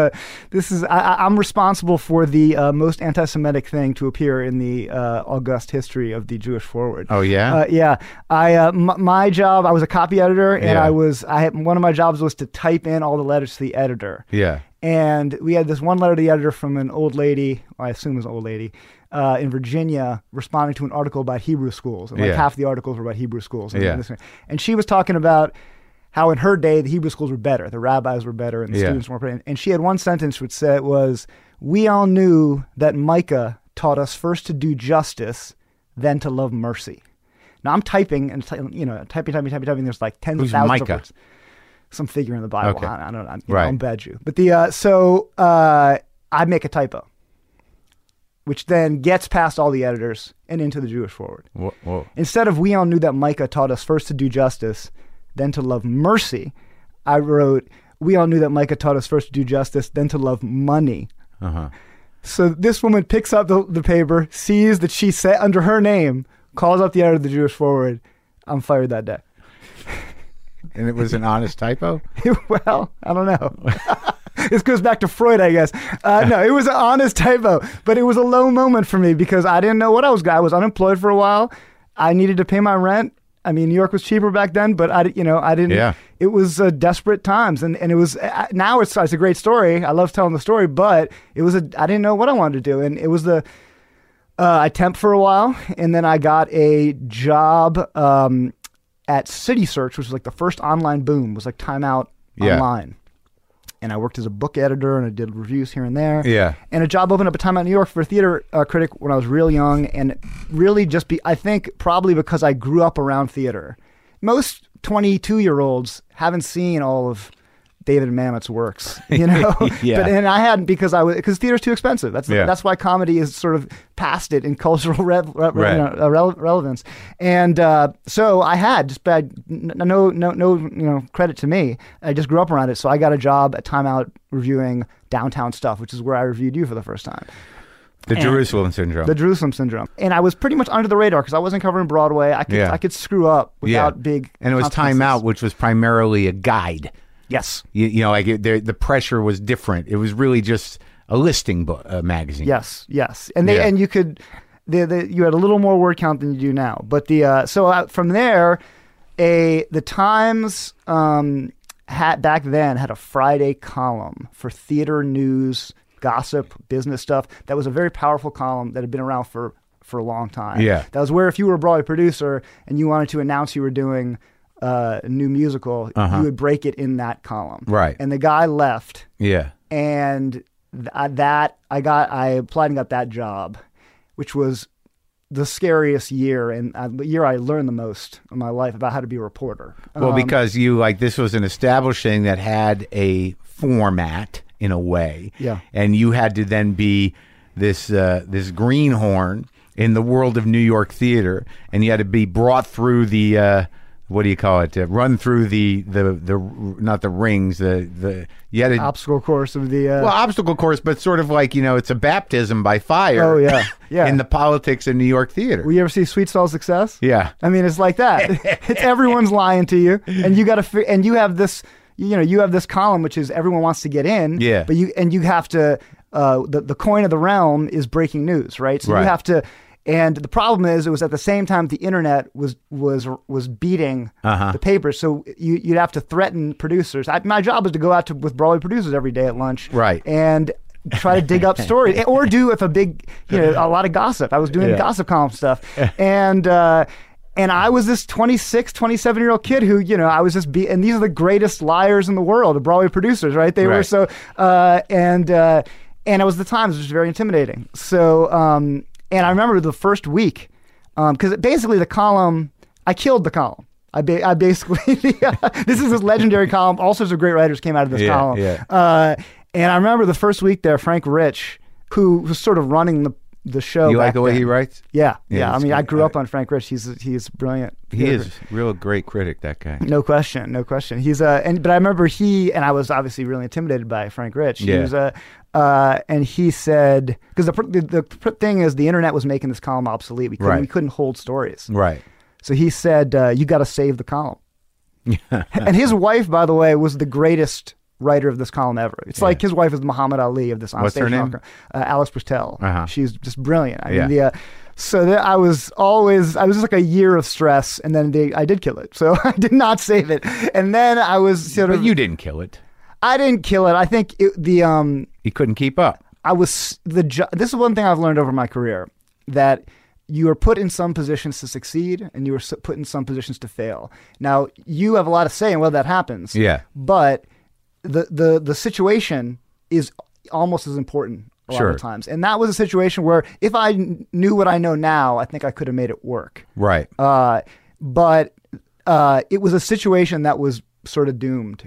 I'm responsible for the most anti-Semitic thing to appear in the august history of the Jewish Forward. Oh, yeah? My job, I was a copy editor, and one of my jobs was to type in all the letters to the editor. And we had this one letter to the editor from an old lady, I assume it was an old lady, in Virginia, responding to an article about Hebrew schools. And half the articles were about Hebrew schools. And she was talking about how in her day the Hebrew schools were better, the rabbis were better, and the students weren't better. And she had one sentence which said we all knew that Micah taught us first to do justice, then to love mercy. Now I'm typing, and typing. There's like tens of thousands of words. Some figure in the Bible. Okay. I don't know. I'm a bad Jew. But I make a typo, which then gets past all the editors and into the Jewish Forward. Whoa. Instead of we all knew that Micah taught us first to do justice, then to love mercy, I wrote we all knew that Micah taught us first to do justice, then to love money. So this woman picks up the paper, sees that she said under her name, calls up the editor of the Jewish Forward. I'm fired that day. And it was an honest typo? Well, I don't know. This goes back to Freud, I guess. No, it was an honest typo, but it was a low moment for me because I didn't know what I was unemployed for a while. I needed to pay my rent. I mean, New York was cheaper back then, but I didn't. It was desperate times, and it was. Now it's a great story. I love telling the story, but I didn't know what I wanted to do, and it was I temped for a while, and then I got a job at City Search, which was like the first online boom. It was like Time Out online. And I worked as a book editor, and I did reviews here and there. And a job opened up at Time Out New York for a theater critic when I was real young, and really I think probably because I grew up around theater. Most 22-year-olds haven't seen all of David Mamet's works, But I hadn't because theater's too expensive. That's why comedy is sort of past it in cultural relevance. And so I had just no credit to me. I just grew up around it. So I got a job at Time Out reviewing downtown stuff, which is where I reviewed you for the first time. Jerusalem Syndrome. The Jerusalem Syndrome. And I was pretty much under the radar because I wasn't covering Broadway. I could screw up without big. And it was Time Out, which was primarily a guide. Yes. The pressure was different. It was really just a listing book, magazine. Yes. And you had a little more word count than you do now. But from there, the Times back then had a Friday column for theater news, gossip, business stuff. That was a very powerful column that had been around for a long time. Yeah. That was where if you were a Broadway producer and you wanted to announce you were doing a new musical, you would break it in that column. Right. And the guy left. Yeah. And I applied and got that job, which was the scariest year and the year I learned the most in my life about how to be a reporter. Well, because this was an establishing that had a format in a way. Yeah. And you had to then be this greenhorn in the world of New York theater, and you had to be brought through the what do you call it? Run through the not the rings, you had a obstacle course of the obstacle course, but sort of like, it's a baptism by fire. Oh yeah, yeah. In the politics of New York theater. Will you ever see Sweet Stall Success? Yeah. I mean, it's like that. It's everyone's lying to you, and you got to, and you have this, you have this column which is everyone wants to get in. Yeah. But you have to. The coin of the realm is breaking news, right? So you have to. And the problem is, it was at the same time the internet was beating the papers. So you'd have to threaten producers. My job was to go out with Broadway producers every day at lunch, right? And try to dig up stories, or do if a lot of gossip. I was doing gossip column stuff, and I was this 26, 27-year-old kid who, I was just and these are the greatest liars in the world, the Broadway producers, right? They were so, and it was the Times, which was very intimidating. So. And I remember the first week, because basically the column, I killed the column. I basically, this is this legendary column. All sorts of great writers came out of this column. Yeah. And I remember the first week there, Frank Rich, who was sort of running the show. You like the way he writes? Yeah. I mean, I grew up on Frank Rich. He's brilliant. He is a real great critic, that guy. No question. He's but I remember and I was obviously really intimidated by Frank Rich. He was and he said, because the thing is, the internet was making this column obsolete. We couldn't hold stories. Right. So he said, you got to save the column. And his wife, by the way, was the greatest writer of this column ever. It's like his wife is Muhammad Ali of this onstage. What's her name? Alex Prestel. She's just brilliant. I mean, so I was just like a year of stress, and then I did kill it. So I did not save it. And then I was But you didn't kill it. I didn't kill it. I think you couldn't keep up. This is one thing I've learned over my career, that you are put in some positions to succeed and you are put in some positions to fail. Now, you have a lot of say in whether that happens. Yeah. But the situation is almost as important a lot of times. And that was a situation where if I knew what I know now, I think I could have made it work. Right. But it was a situation that was sort of doomed.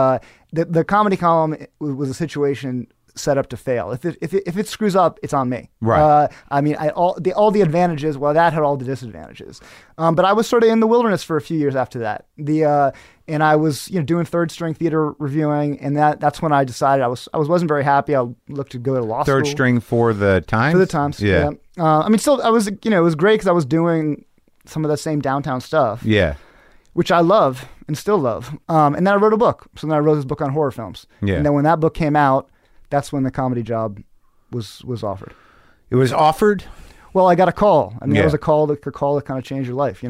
The comedy column was a situation set up to fail. If it screws up, it's on me. Right. I mean, all the advantages. Well, that had all the disadvantages. But I was sort of in the wilderness for a few years after that. And I was doing third string theater reviewing, and that's when I decided I wasn't very happy. I looked to go to law school. Third string for the Times. For the Times. Yeah. I mean, still, I was it was great because I was doing some of the same downtown stuff. Yeah. Which I love and still love. And then I wrote a book. So then I wrote this book on horror films. Yeah. And then when that book came out, that's when the comedy job was offered. It was offered? Well, I got a call. I mean, it was a call that kind of changed your life.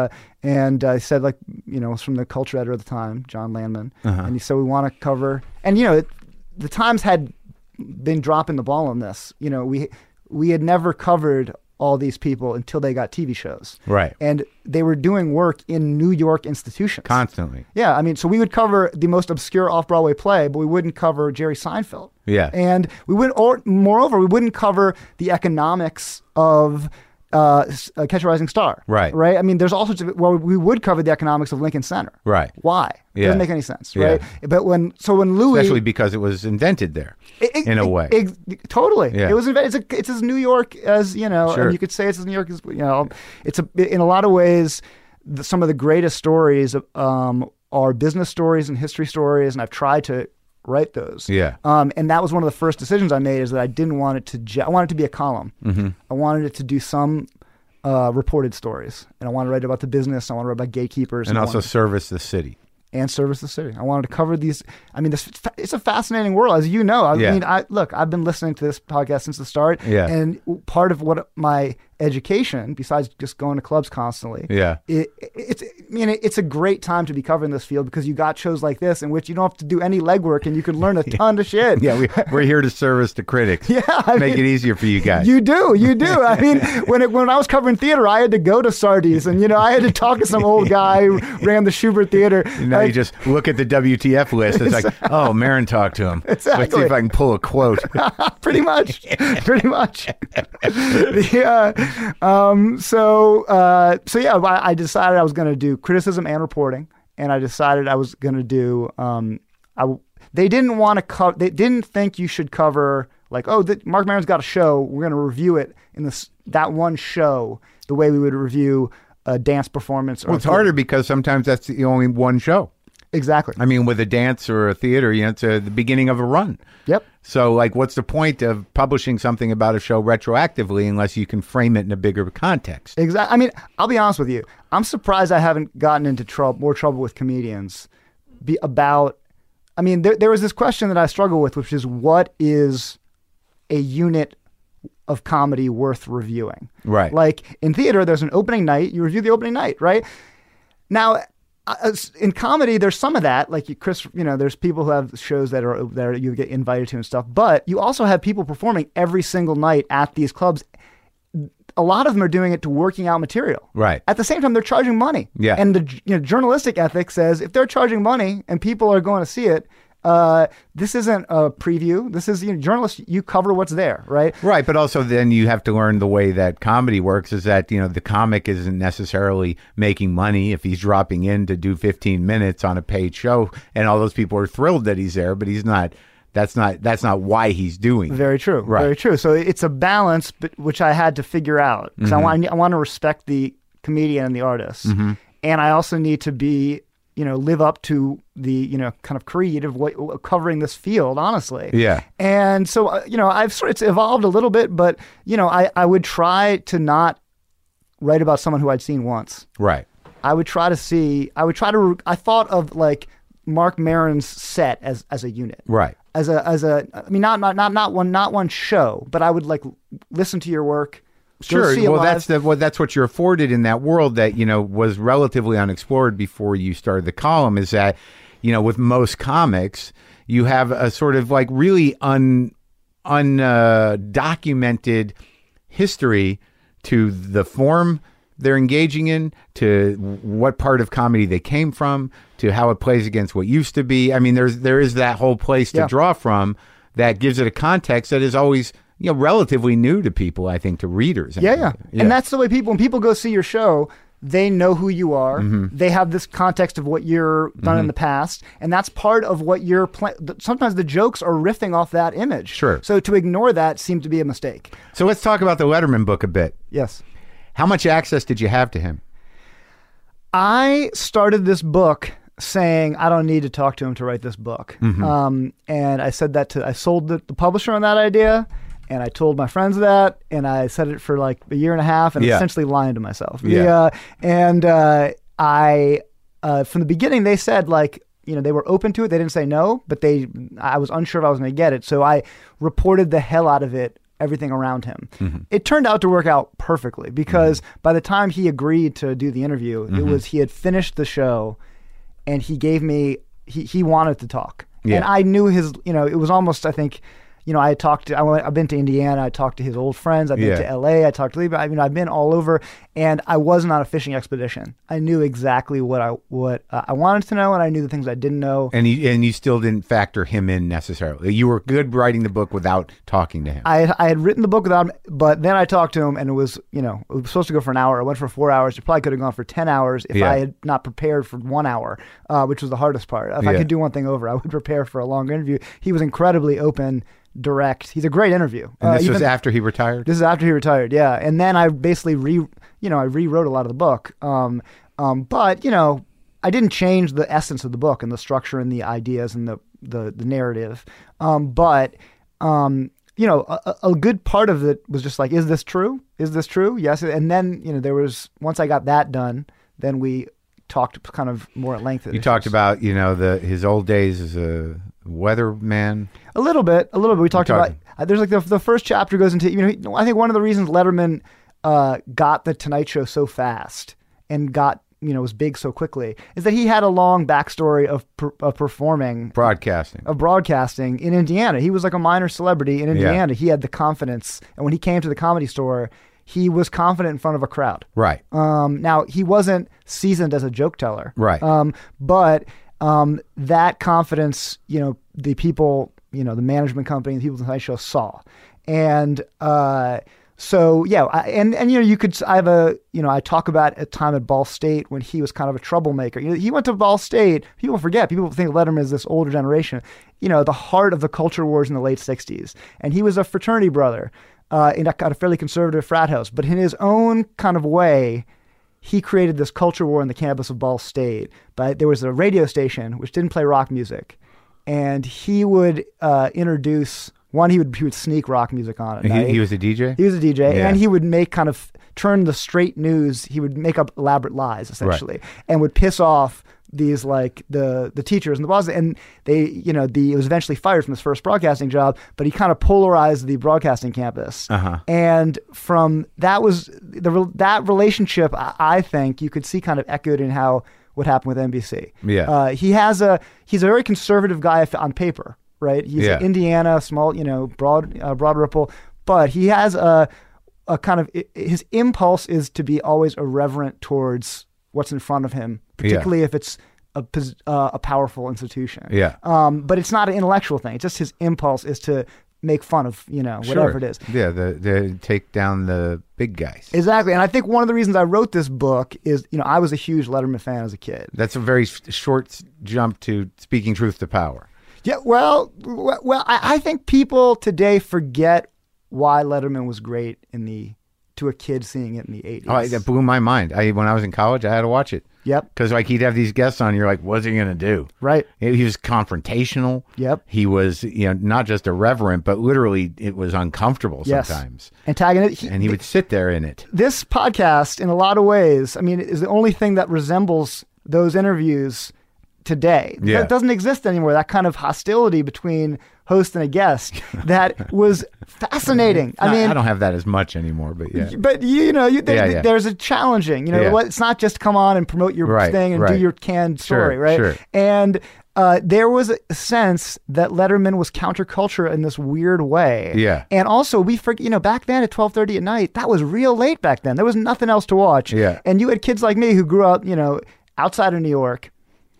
And I said, it was from the culture editor at the time, John Landman. And he said, we want to cover. And, the Times had been dropping the ball on this. We had never covered all these people until they got TV shows. Right. And they were doing work in New York institutions. Constantly. Yeah. I mean, so we would cover the most obscure off-Broadway play, but we wouldn't cover Jerry Seinfeld. Yeah. And moreover, we wouldn't cover the economics of Catch a Rising Star. Right. Right. I mean, there's all sorts of, we would cover the economics of Lincoln Center. Right. Why? It doesn't make any sense. Right. Yeah. But when Louis. Especially because it was invented there. In a way. Totally. Yeah. It was invented. It's as New York as, and you could say it's as New York as, it's in a lot of ways, some of the greatest stories are business stories and history stories. And I've tried to write those. Yeah. And that was one of the first decisions I made, is that I didn't want it to, I wanted it to be a column. Mm-hmm. I wanted it to do some reported stories. And I wanted to write about the business. I want to write about gatekeepers. And also service the city. And service the city. I wanted to cover these. I mean, it's a fascinating world, as you know. I mean, I've been listening to this podcast since the start. Yeah. And part of what my education besides just going to clubs constantly. Yeah. It's a great time to be covering this field because you got shows like this in which you don't have to do any legwork and you can learn a ton of shit. Yeah, we're here to service the critics. Yeah, make it easier for you guys. You do. I mean, when I was covering theater, I had to go to Sardi's and I had to talk to some old guy who ran the Schubert Theater. Now you just look at the WTF list. It's like, oh, Maron talked to him. Exactly. Let's see if I can pull a quote. Pretty much. So yeah, I decided I was going to do criticism and reporting, and I decided I was going to do. They didn't want to cover. They didn't think you should cover like, Marc Maron's got a show. We're going to review it in that one show the way we would review a dance performance. Well, it's harder because sometimes that's the only one show. Exactly. I mean, with a dance or a theater, it's the beginning of a run. Yep. So, what's the point of publishing something about a show retroactively unless you can frame it in a bigger context? Exactly. I mean, I'll be honest with you. I'm surprised I haven't gotten into more trouble with comedians about. I mean, there was this question that I struggle with, which is what is a unit of comedy worth reviewing? Right. Like in theater, there's an opening night. You review the opening night, right? Now, in comedy, there's some of that. Like Chris, there's people who have shows that you get invited to and stuff. But you also have people performing every single night at these clubs. A lot of them are doing it to working out material. Right. At the same time, they're charging money. Yeah. And the journalistic ethic says if they're charging money and people are going to see it, this isn't a preview. This is journalists. You cover what's there, right? Right, but also then you have to learn the way that comedy works. Is that the comic isn't necessarily making money if he's dropping in to do 15 minutes on a paid show, and all those people are thrilled that he's there, but he's not. That's not why he's doing it. Very true. Right. Very true. So it's a balance, which I had to figure out because I want to respect the comedian and the artist, and I also need to be. Live up to the, kind of creed of covering this field, honestly. Yeah. And so, it's evolved a little bit, but, I would try to not write about someone who I'd seen once. Right. I thought of like Marc Maron's set as a unit. Right. Not one show, but I would like listen to your work. Sure. Well, that's what you're afforded in that world that, was relatively unexplored before you started the column is that, with most comics, you have a sort of like really undocumented history to the form they're engaging in, to what part of comedy they came from, to how it plays against what used to be. I mean, there is that whole place to draw from that gives it a context that is always relatively new to people, I think, to readers. Yeah. And that's the way when people go see your show, they know who you are. They have this context of what you're done in the past. And that's part of what you're sometimes the jokes are riffing off that image. Sure. So to ignore that seemed to be a mistake. So let's talk about the Letterman book a bit. Yes. How much access did you have to him? I started this book saying I don't need to talk to him to write this book. And I said that I sold the publisher on that idea. And I told my friends that, and I said it for like a year and a half, and essentially lying to myself. Yeah. I from the beginning, they said like, they were open to it. They didn't say no, but I was unsure if I was going to get it. So I reported the hell out of it, everything around him. It turned out to work out perfectly because by the time he agreed to do the interview, he had finished the show, and he gave me, he wanted to talk. Yeah. And I knew it was almost, I think, I've been to Indiana. I talked to his old friends. I've been to LA. I talked to Lee. I've been all over, and I wasn't on a fishing expedition. I knew exactly what I wanted to know, and I knew the things I didn't know. And you still didn't factor him in necessarily. You were good writing the book without talking to him. I had written the book without him, but then I talked to him, and it was supposed to go for an hour. It went for 4 hours. It probably could have gone for 10 hours if I had not prepared for 1 hour, which was the hardest part. If I could do one thing over, I would prepare for a longer interview. He was incredibly open, direct. He's a great interview. And this was after he retired? This is after he retired, yeah. And then I basically I rewrote a lot of the book. But I didn't change the essence of the book and the structure and the ideas and the narrative. But a good part of it was just like, is this true? Is this true? Yes. And then, there was, once I got that done, then we talked kind of more at length. You talked about, his old days as a weatherman. A little bit. We talked about, there's like the first chapter goes into, I think one of the reasons Letterman got the Tonight Show so fast and got, was big so quickly, is that he had a long backstory of broadcasting in Indiana. He was like a minor celebrity in Indiana. Yeah. He had the confidence, and when he came to the Comedy Store, he was confident in front of a crowd. Right. Now he wasn't seasoned as a joke teller. Right. But that confidence, the people, the management company, the people in the Tonight Show saw, and so yeah, I talk about a time at Ball State when he was kind of a troublemaker. He went to Ball State. People forget. People think Letterman is this older generation. The heart of the culture wars in the late '60s, and he was a fraternity brother in a fairly conservative frat house. But in his own kind of way, he created this culture war on the campus of Ball State. But there was a radio station which didn't play rock music, and he would introduce. One, he would sneak rock music on it. He was a DJ? He was a DJ, and he would turn the straight news, he would make up elaborate lies, essentially, and would piss off these, like, the teachers and the bosses, and he was eventually fired from his first broadcasting job, but he kind of polarized the broadcasting campus. Uh-huh. And from that that relationship, I think, you could see kind of echoed in what happened with NBC. Yeah. He's a very conservative guy on paper. Right, he's in Indiana, small, broad ripple, but he has a kind of, his impulse is to be always irreverent towards what's in front of him, particularly if it's a powerful institution. Yeah. But it's not an intellectual thing. It's just his impulse is to make fun of, whatever it is. Yeah, the take down the big guys. Exactly. And I think one of the reasons I wrote this book is, I was a huge Letterman fan as a kid. That's a very short jump to speaking truth to power. Yeah, well, I think people today forget why Letterman was great to a kid seeing it in the 80s. Oh, that blew my mind. When I was in college, I had to watch it. Yep. Because he'd have these guests on, you're like, what's he going to do? Right. He was confrontational. Yep. He was, not just irreverent, but literally it was uncomfortable sometimes. Antagonist. And he would sit there in it. This podcast, in a lot of ways, is the only thing that resembles those interviews today. Yeah. That doesn't exist anymore. That kind of hostility between host and a guest that was fascinating. I don't have that as much anymore, but yeah. But there's a challenging. It's not just come on and promote your thing and do your canned story, right? Sure. And there was a sense that Letterman was counterculture in this weird way. Yeah. And also, we forget, back then at 12:30 at night, that was real late back then. There was nothing else to watch. Yeah. And you had kids like me who grew up, outside of New York,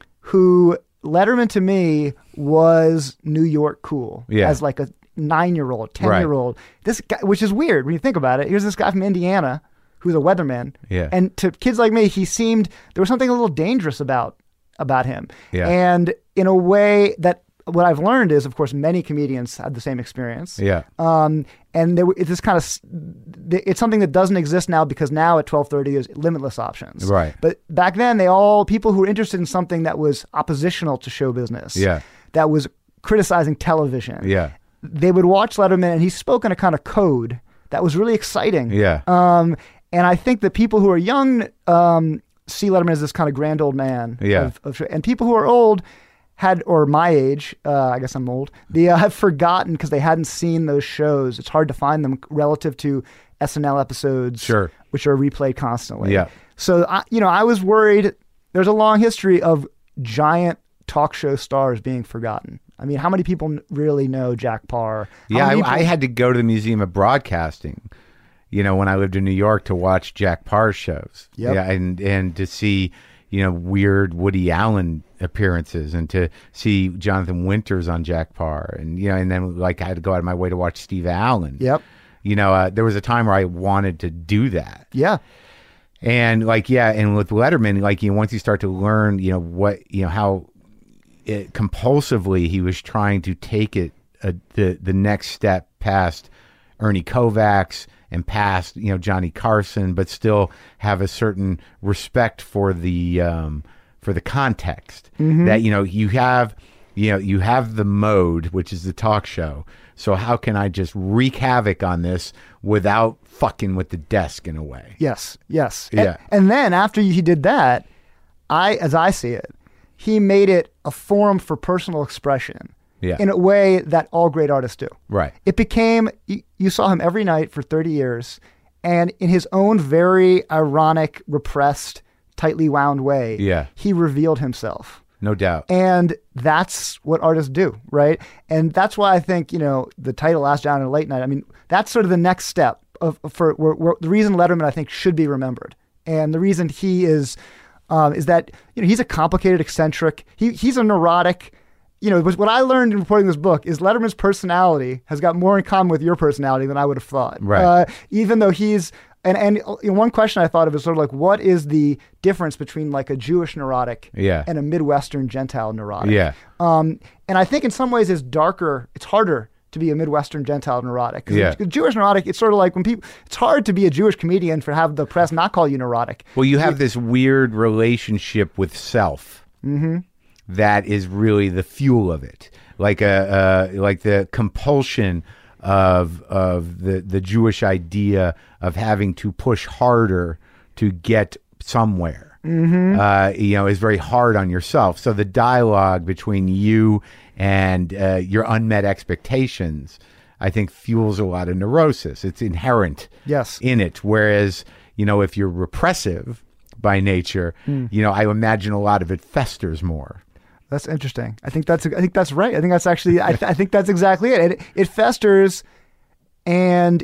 who Letterman to me was New York cool as like a 9-year-old, 10-year-old. Right. This guy, which is weird when you think about it. Here's this guy from Indiana who's a weatherman. Yeah. And to kids like me, there was something a little dangerous about him. Yeah. And in a way that what I've learned is, of course, many comedians had the same experience. Yeah. And it's this kind of, it's something that doesn't exist now because now at 12:30 there's limitless options. Right. But back then people who were interested in something that was oppositional to show business. Yeah. That was criticizing television. Yeah. They would watch Letterman, and he spoke in a kind of code that was really exciting. Yeah. And I think that people who are young see Letterman as this kind of grand old man. Yeah. And people who are old or my age, I guess I'm old, they have forgotten because they hadn't seen those shows. It's hard to find them relative to SNL episodes, sure, which are replayed constantly. Yeah. So, I was worried. There's a long history of giant talk show stars being forgotten. How many people really know Jack Paar? I had to go to the Museum of Broadcasting, when I lived in New York to watch Jack Paar's shows. Yep. Yeah, and to see, weird Woody Allen appearances and to see Jonathan Winters on Jack Paar and then I had to go out of my way to watch Steve Allen. Yep. There was a time where I wanted to do that. Yeah. And and with Letterman, once you start to learn, how compulsively he was trying to take it the next step past Ernie Kovacs and past Johnny Carson, but still have a certain respect for the context. Mm-hmm. That you have the mode, which is the talk show. So how can I just wreak havoc on this without fucking with the desk in a way? Yes. Yeah. And then after he did that, as I see it, he made it a forum for personal expression. Yeah. In a way that all great artists do. Right. It became, you saw him every night for 30 years, And in his own very ironic, repressed, tightly wound way, he revealed himself. No doubt. And that's what artists do, right? And that's why I think, the title Last Down in Late Night, I mean, that's sort of the next step for the reason Letterman, I think, should be remembered. And the reason he is that, he's a complicated, eccentric, he's a neurotic. What I learned in reporting this book is Letterman's personality has got more in common with your personality than I would have thought. Right. Even though he's, and one question I thought of is sort of like, what is the difference between like a Jewish neurotic and a Midwestern Gentile neurotic? Yeah. And I think in some ways it's harder to be a Midwestern Gentile neurotic. Because Jewish neurotic, it's sort of like it's hard to be a Jewish comedian for have the press not call you neurotic. Well, you have this weird relationship with self. Mm-hmm. That is really the fuel of it, like the compulsion of the Jewish idea of having to push harder to get somewhere. Mm-hmm. Is very hard on yourself. So the dialogue between you and your unmet expectations, I think, fuels a lot of neurosis. It's inherent in it. Whereas, if you're repressive by nature, I imagine a lot of it festers more. That's interesting. I think that's right. I think that's actually. I think that's exactly it. It festers, and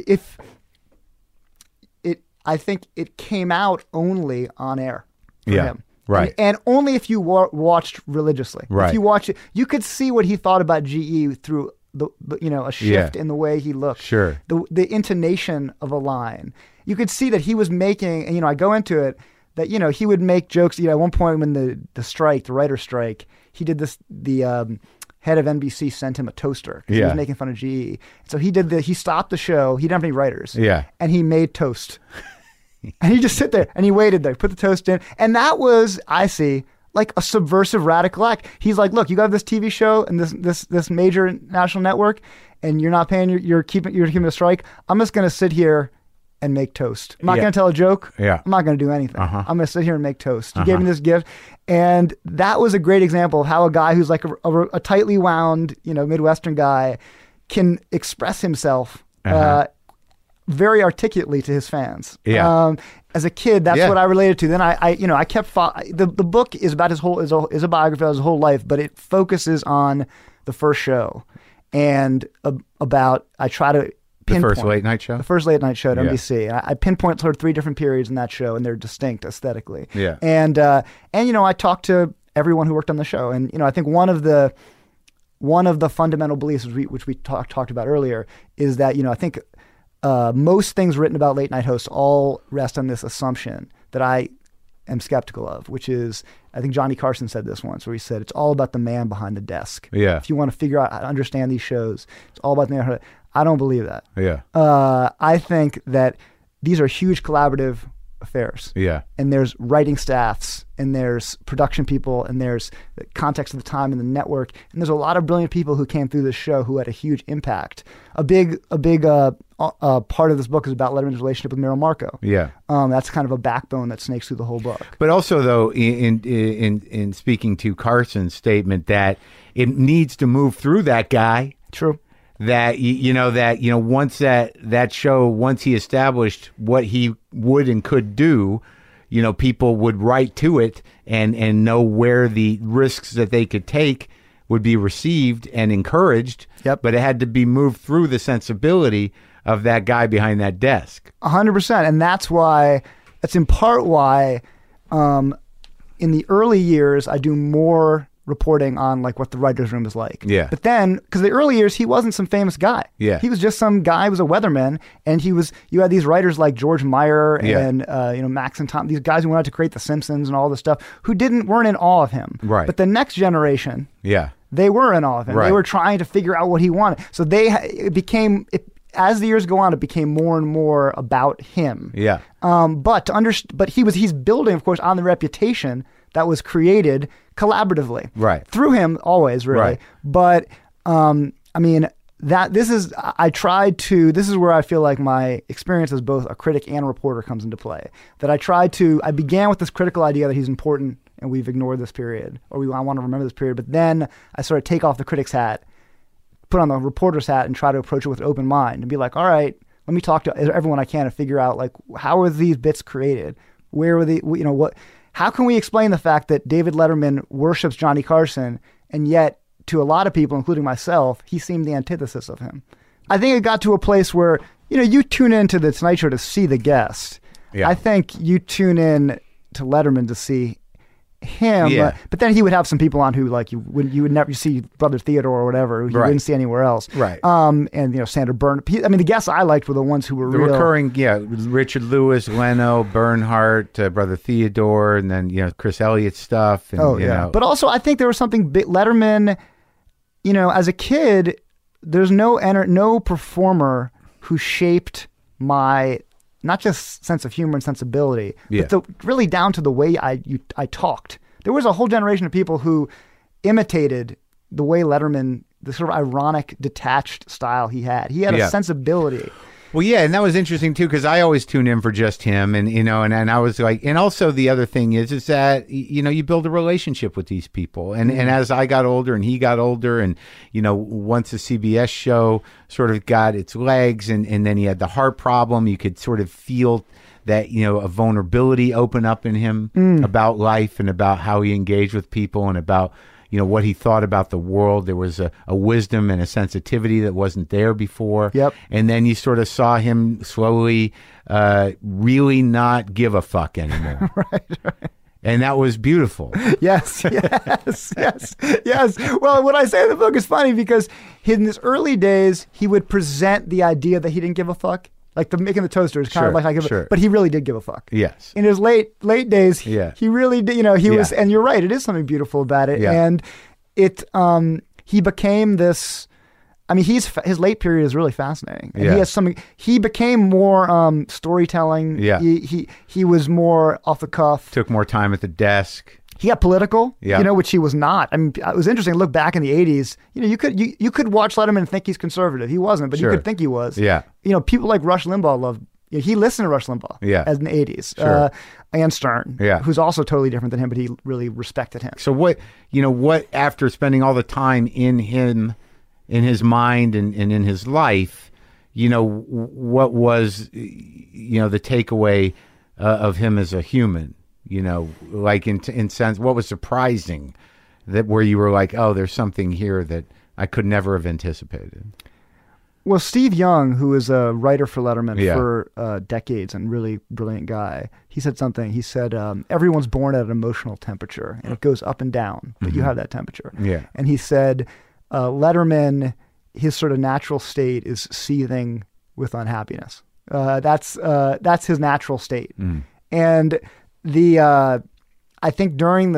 I think it came out only on air for him. Right. And only if you watched religiously. Right. If you watch it, you could see what he thought about GE through a shift in the way he looked. Sure. The intonation of a line. You could see that he was making. And I go into it that he would make jokes. At one point when the writer's strike. He did this. The head of NBC sent him a toaster because he was making fun of GE. So he did he stopped the show. He didn't have any writers. Yeah. And he made toast. And he just sit there and he waited there, put the toast in. And that was, I see, like a subversive radical act. He's like, look, you got this TV show and this major national network and you're not paying, you're keeping a strike. I'm just going to sit here and make toast. I'm not going to tell a joke. Yeah. I'm not going to do anything. I'm going to sit here and make toast. He gave me this gift. And that was a great example of how a guy who's like a tightly wound, Midwestern guy can express himself very articulately to his fans. Yeah. As a kid, that's what I related to. Then I kept the book is about his whole is a biography of his whole life, but it focuses on the first show and about I try to pinpoint the first late night show. The first late night show at NBC. I pinpoint sort of 3 different periods in that show, and they're distinct aesthetically. Yeah. And I talked to everyone who worked on the show, and I think one of the fundamental beliefs which we talked about earlier is that I think most things written about late night hosts all rest on this assumption that I am skeptical of, which is, I think Johnny Carson said this once, where he said, it's all about the man behind the desk. Yeah. If you want to figure out how to understand these shows, it's all about the man. I don't believe that. Yeah. I think that these are huge collaborative affairs. Yeah. And there's writing staffs, and there's production people, and there's the context of the time and the network, and there's a lot of brilliant people who came through this show who had a huge impact. A big part of this book is about Letterman's relationship with Merrill Markoe. Yeah. That's kind of a backbone that snakes through the whole book. But also, though, in speaking to Carson's statement that it needs to move through that guy. True. That once that show, once he established what he would and could do, people would write to it and know where the risks that they could take would be received and encouraged. Yep. But it had to be moved through the sensibility of that guy behind that desk. 100%. And that's in part why in the early years I do more reporting on like what the writer's room is like. Yeah. But then, because the early years, he wasn't some famous guy. Yeah. He was just some guy who was a weatherman, and you had these writers like George Meyer and Max and Tom, these guys who wanted to create The Simpsons and all this stuff, who weren't in awe of him. Right. But the next generation, they were in awe of him. Right. They were trying to figure out what he wanted. So as the years go on, it became more and more about him. Yeah. But he's building, of course, on the reputation that was created collaboratively. Right. Through him always, really. Right. But this is where I feel like my experience as both a critic and a reporter comes into play. That I began with this critical idea that he's important and we've ignored this period, or I want to remember this period, but then I sort of take off the critic's hat, put on the reporter's hat, and try to approach it with an open mind and be like, all right, Let me talk to everyone I can to figure out, like, how are these bits created? Where were they, you know, what, how can we explain the fact that David Letterman worships Johnny Carson, and yet to a lot of people, including myself, he seemed the antithesis of him? I think it got to a place where, you know, you tune into the Tonight Show to see the guest. Yeah. I think you tune in to Letterman to see him, but then he would have some people on who, like, you would never see Brother Theodore or whatever, who you wouldn't see anywhere else, right? And you know, Sandra Bernhard. I mean, the guests I liked were the ones who were the recurring, Richard Lewis, Leno, Bernhardt, Brother Theodore, and then, you know, Chris Elliott stuff. And, you know. But also, I think there was something Letterman. You know, as a kid, there's no performer who shaped my not just sense of humor and sensibility, but really down to the way I talked. There was a whole generation of people who imitated the way Letterman, the sort of ironic, detached style he had. He had a sensibility. Well, yeah, and that was interesting too, because I always tune in for just him, and you know, and I was like, and also the other thing is that, you know, you build a relationship with these people, and as I got older and he got older, and you know, once the CBS show sort of got its legs, and then he had the heart problem, you could sort of feel that, you know, a vulnerability open up in him about life and about how he engaged with people and about, you know, what he thought about the world. There was a wisdom and a sensitivity that wasn't there before. Yep. And then you sort of saw him slowly really not give a fuck anymore. Right. And that was beautiful. Yes. Well, what I say in the book is funny because in his early days, he would present the idea that he didn't give a fuck. Like making the toaster is kind of like, but he really did give a fuck. Yes. In his late days, he really did. You know, he was, and you're right. It is something beautiful about it, and he became this. I mean, his late period is really fascinating, and he has something. He became more storytelling. Yeah. He was more off the cuff. Took more time at the desk. He got political, you know, which he was not. I mean, it was interesting to look back in the 80s. You know, you could watch Letterman and think he's conservative. He wasn't, but you could think he was. Yeah. You know, people like Rush Limbaugh loved. You know, he listened to Rush Limbaugh. As in the 80s. And Stern. Who's also totally different than him, but he really respected him. So what after spending all the time in him, in his mind and in his life, you know, what was, you know, the takeaway of him as a human? You know, like in sense, what was surprising that where you were like, oh, there's something here that I could never have anticipated? Well, Steve Young, who is a writer for Letterman for decades and really brilliant guy, he said something. He said, everyone's born at an emotional temperature and it goes up and down, but you have that temperature. Yeah. And he said, Letterman, his sort of natural state is seething with unhappiness. That's his natural state. And I think during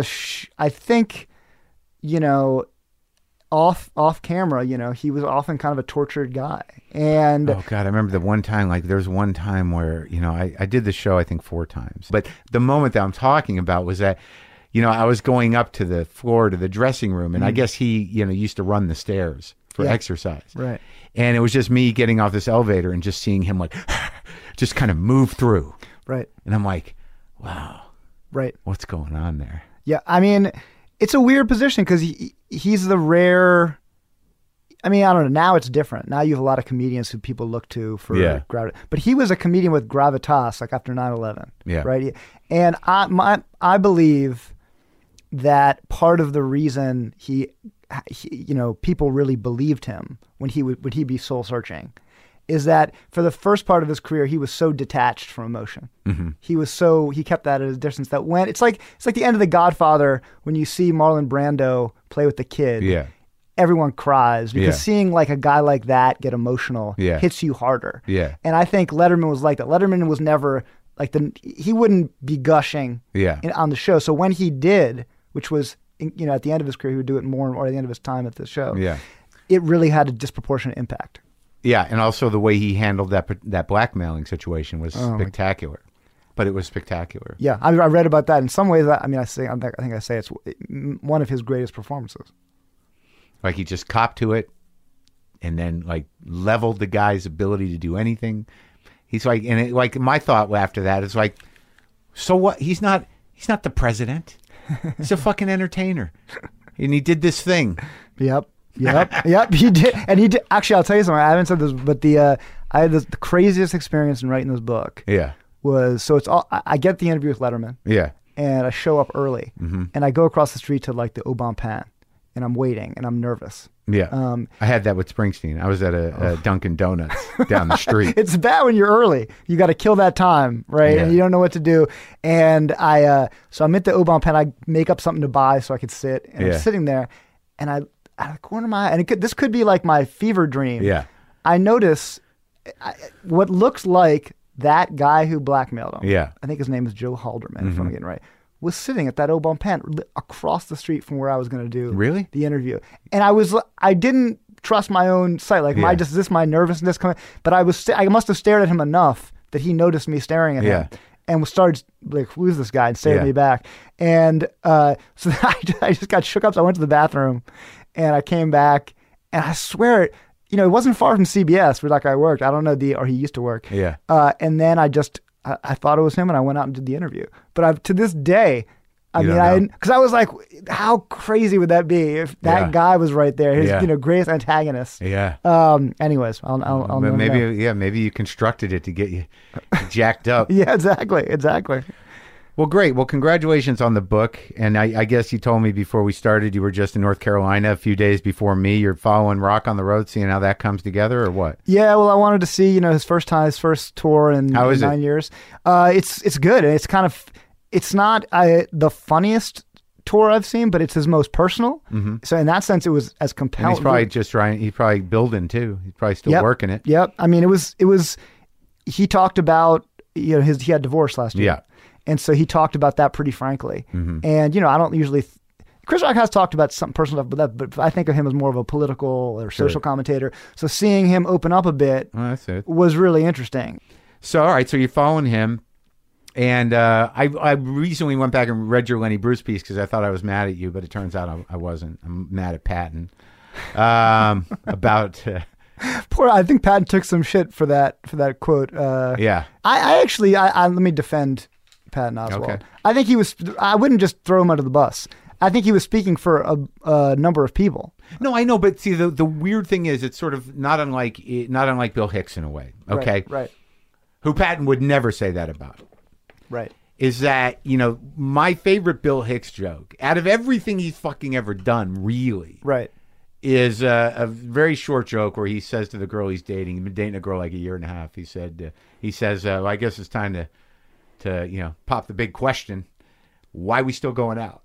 you know, off camera, you know, he was often kind of a tortured guy. And oh God, I remember the one time, like there's one time where, you know, I did the show, I think 4 times, but the moment that I'm talking about was that, you know, I was going up to the floor to the dressing room, and I guess he, you know, used to run the stairs for exercise. Right. And it was just me getting off this elevator and just seeing him like, just kind of move through. Right. And I'm like, wow. Right. What's going on there? Yeah. I mean, it's a weird position because he's the rare. I mean, I don't know. Now it's different. Now you have a lot of comedians who people look to for but he was a comedian with gravitas, like after 9/11. Yeah. Right. And I believe that part of the reason he you know, people really believed him when he'd be soul searching is that for the first part of his career, he was so detached from emotion. He kept that at a distance that when it's like the end of The Godfather, when you see Marlon Brando play with the kid, everyone cries because seeing like a guy like that get emotional hits you harder. And I think Letterman was like that. Letterman was never like he wouldn't be gushing on the show. So when he did, which was, you know, at the end of his career, he would do it more and more at the end of his time at the show. It really had a disproportionate impact. Yeah, and also the way he handled that blackmailing situation was spectacular. But it was spectacular. Yeah, I read about that. In some ways, I think I say it's one of his greatest performances. Like he just copped to it, and then like leveled the guy's ability to do anything. He's like, and like my thought after that is like, so what? He's not the president. He's a fucking entertainer, and he did this thing. Yep. He did, and he did. Actually, I'll tell you something. I haven't said this, but I had the craziest experience in writing this book. Yeah. I get the interview with Letterman. Yeah. And I show up early, and I go across the street to like the Aubin Pan, and I'm waiting, and I'm nervous. Yeah. I had that with Springsteen. I was at a Dunkin' Donuts down the street. It's bad when you're early. You got to kill that time, right? Yeah. And you don't know what to do. And so I'm at the Aubin Pan. I make up something to buy so I could sit. And I'm sitting there, and out of the corner of my eye, and this could be like my fever dream. Yeah. I notice what looks like that guy who blackmailed him. Yeah. I think his name is Joe Halderman, if I'm getting it right. Was sitting at that Aubin Pan across the street from where I was going to do the interview. And I didn't trust my own sight. Like, is this my nervousness coming? But I must have stared at him enough that he noticed me staring at him and started like, who's this guy? And stared at me back. And so I just got shook up. So I went to the bathroom and I came back, and I swear it wasn't far from CBS where that guy worked. I don't know or he used to work. Yeah. And then I thought it was him, and I went out and did the interview. But to this day, because I was like, how crazy would that be if that guy was right there, his greatest antagonist? Yeah. Anyways, I'll maybe you constructed it to get you jacked up. Yeah, exactly. Well, great. Well, congratulations on the book. And I guess you told me before we started you were just in North Carolina a few days before me. You're following Rock on the road, seeing how that comes together, or what? Yeah, well, I wanted to see, his first tour in 9 years. It's good. It's not the funniest tour I've seen, but it's his most personal. Mm-hmm. So in that sense, it was as compelling. And he's probably building too. He's probably still working it. Yep. I mean, he talked about, he had divorced last year. Yeah. And so he talked about that pretty frankly. Mm-hmm. And, I don't usually... Chris Rock has talked about some personal stuff, but I think of him as more of a political or social commentator. So seeing him open up a bit was really interesting. So, all right, so you're following him. And I recently went back and read your Lenny Bruce piece because I thought I was mad at you, but it turns out I wasn't. I'm mad at Patton about... I think Patton took some shit for that quote. Yeah. I actually, let me defend Patton Oswalt. Okay. I think I wouldn't just throw him under the bus. I think he was speaking for a number of people. No, I know, but see, the weird thing is it's sort of not unlike Bill Hicks in a way, okay? Right. Who Patton would never say that about. Right. Is that, my favorite Bill Hicks joke, out of everything he's fucking ever done, really. Right. Is a very short joke where he says to the girl he's dating, he's been dating a girl like a year and a half. He says, well, I guess it's time to pop the big question: why we still going out?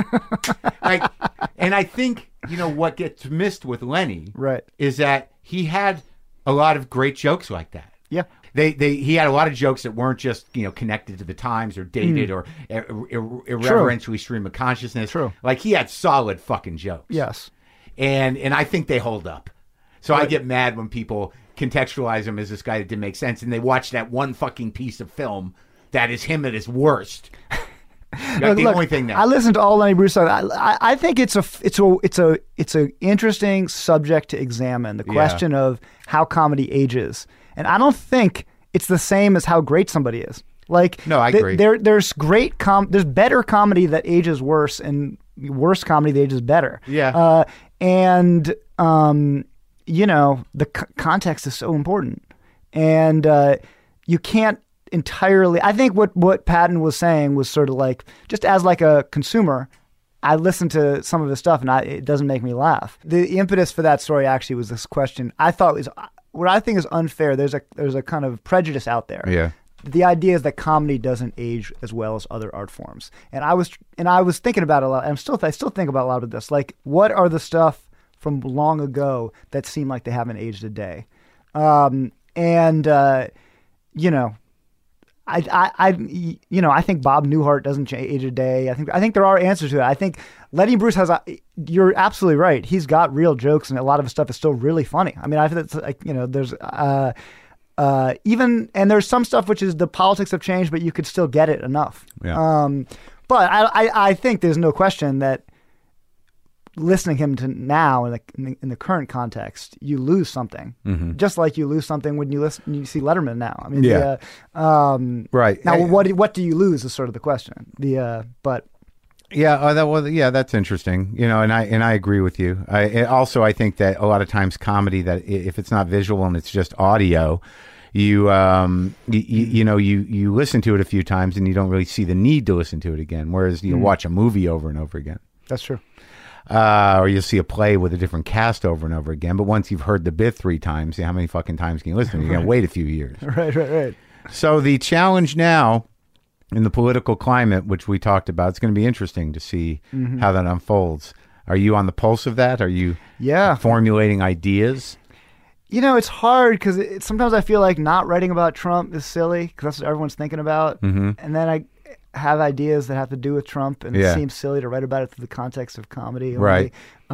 And I think what gets missed with Lenny, right, is that he had a lot of great jokes like that. Yeah, he had a lot of jokes that weren't just connected to the times or dated or irreverentially stream of consciousness. True, like he had solid fucking jokes. Yes. And I think they hold up. So right. I get mad when people contextualize him as this guy that didn't make sense, and they watch that one fucking piece of film that is him at his worst. Only thing that I listened to all Lenny Bruce songs. I think it's a interesting subject to examine, the question of how comedy ages, and I don't think it's the same as how great somebody is. Like, no, I agree. There's great there's better comedy that ages worse, and worse comedy that ages better. Yeah. And the context is so important, and you can't entirely. I think what Patton was saying was sort of like, just as like a consumer, I listened to some of his stuff and it doesn't make me laugh. The impetus for that story actually was this question. I thought was what I think is unfair. There's a kind of prejudice out there. Yeah. The idea is that comedy doesn't age as well as other art forms. And I was thinking about it a lot. And I still think about a lot of this. Like, what are the stuff from long ago that seem like they haven't aged a day? I think Bob Newhart doesn't age a day. I think there are answers to it. I think Lenny Bruce you're absolutely right. He's got real jokes, and a lot of his stuff is still really funny. I mean, I think it's like, there's and there's some stuff which is the politics have changed, but you could still get it enough. Yeah. But I think there's no question that listening to him now in the current context, you lose something. Mm-hmm. Just like you lose something when you see Letterman now. I mean, yeah. Right. Now, what do you lose is sort of the question. Yeah, that's interesting. You know, and I agree with you. I think that a lot of times comedy, that if it's not visual and it's just audio, you listen to it a few times and you don't really see the need to listen to it again. Whereas you watch a movie over and over again. That's true. Or you'll see a play with a different cast over and over again. But once you've heard the bit 3 times, how many fucking times can you listen? You're going to wait a few years. Right. So the challenge now in the political climate, which we talked about, it's going to be interesting to see how that unfolds. Are you on the pulse of that? Are you formulating ideas? You know, it's hard because sometimes I feel like not writing about Trump is silly because that's what everyone's thinking about. And then I have ideas that have to do with Trump, and it seems silly to write about it through the context of comedy only. Right.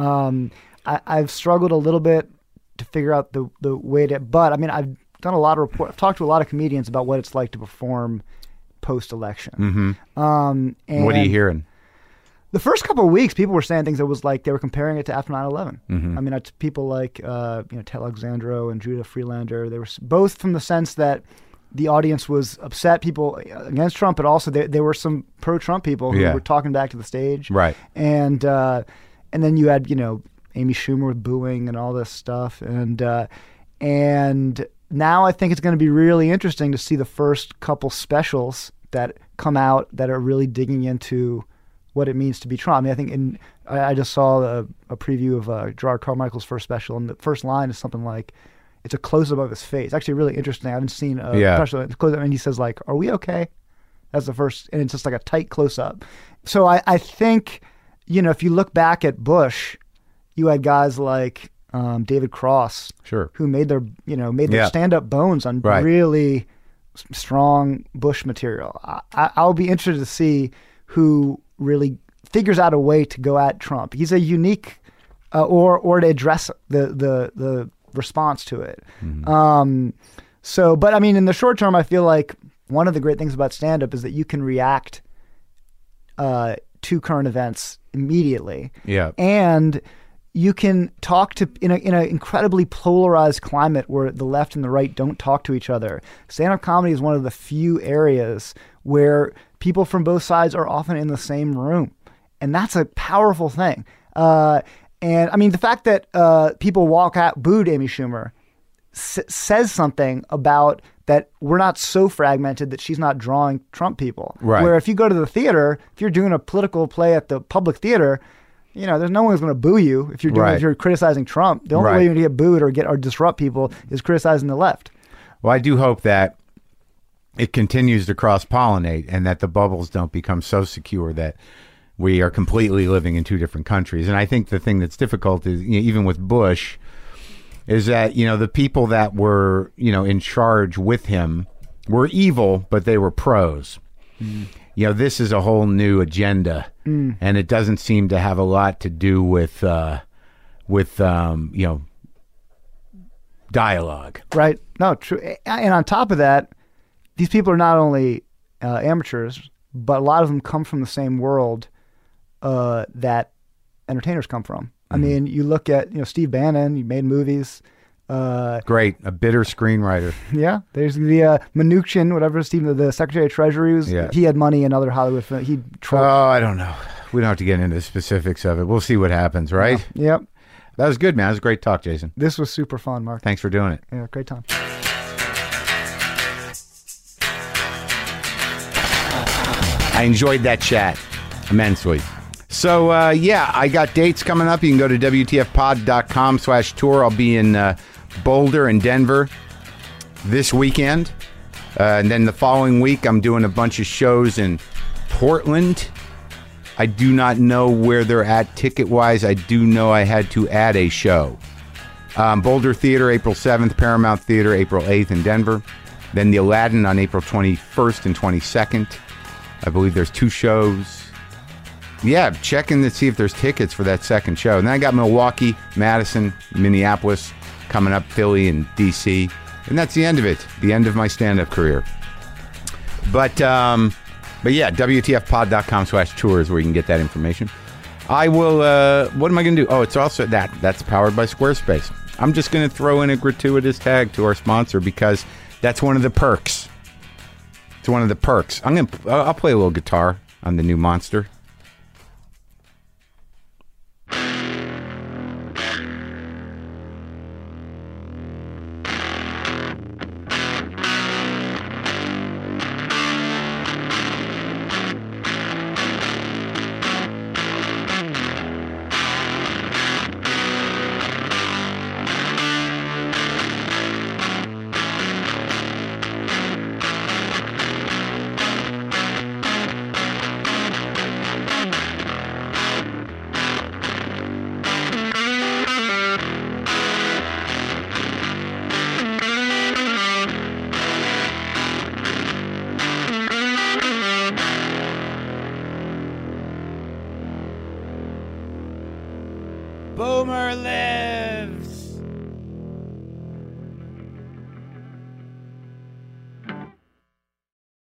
I've struggled a little bit to figure out the way to, but I mean, I've done a lot of reports. I've talked to a lot of comedians about what it's like to perform post-election. And what are you hearing? The first couple of weeks, people were saying things that was like they were comparing it to after 9/11. I mean, people like Ted Alexandro and Judah Freelander. They were both from the sense that the audience was upset, people against Trump, but also there were some pro-Trump people who were talking back to the stage. Right. And then you had Amy Schumer with booing and all this stuff, and now I think it's going to be really interesting to see the first couple specials that come out that are really digging into what it means to be Trump. I mean, I think I just saw a preview of Gerard Carmichael's first special, and the first line is something like, it's a close-up of his face. Actually really interesting. I haven't seen a special close-up, and he says, like, are we okay? That's the first, and it's just like a tight close-up. So I think, if you look back at Bush, you had guys like David Cross, who made their stand-up bones on really strong Bush material. I'll be interested to see who really figures out a way to go at Trump. He's a unique, or to address the response to it. But I mean, in the short term, I feel like one of the great things about stand-up is that you can react to current events immediately. Yeah. And you can talk to in an incredibly polarized climate where the left and the right don't talk to each other. Stand-up comedy is one of the few areas where people from both sides are often in the same room, and that's a powerful thing. And I mean, the fact that people walk out, booed Amy Schumer, says something about that we're not so fragmented that she's not drawing Trump people. Right. Where if you go to the theater, if you're doing a political play at the public theater, there's no one who's going to boo you if you're if you're criticizing Trump. The only way you're going to get booed or disrupt people is criticizing the left. Well, I do hope that it continues to cross-pollinate and that the bubbles don't become so secure that we are completely living in two different countries. And I think the thing that's difficult is, even with Bush, is that, the people that were, in charge with him were evil, but they were pros. This is a whole new agenda, and it doesn't seem to have a lot to do with dialogue. Right. No, true. And on top of that, these people are not only amateurs, but a lot of them come from the same world that entertainers come from. I mean, you look at Steve Bannon. He made movies. Great, a bitter screenwriter. Yeah, there's the Mnuchin, whatever the Secretary of Treasury was. Yeah. He had money in other Hollywood films. I don't know. We don't have to get into the specifics of it. We'll see what happens, right? Yeah. Yep. That was good, man. That was a great talk, Jason. This was super fun, Mark. Thanks for doing it. Yeah, great time. I enjoyed that chat immensely. So, I got dates coming up. You can go to WTFpod.com/tour. I'll be in Boulder and Denver this weekend. And then the following week, I'm doing a bunch of shows in Portland. I do not know where they're at ticket-wise. I do know I had to add a show. Boulder Theater, April 7th. Paramount Theater, April 8th in Denver. Then the Aladdin on April 21st and 22nd. I believe there's 2 shows. Yeah, checking to see if there's tickets for that second show. And then I got Milwaukee, Madison, Minneapolis, coming up, Philly, and D.C. And that's the end of it, the end of my stand-up career. But yeah, WTFpod.com/tour is where you can get that information. I will, what am I going to do? Oh, it's also that's powered by Squarespace. I'm just going to throw in a gratuitous tag to our sponsor because that's one of the perks. It's one of the perks. I'll play a little guitar on the new Monster. Boomer live!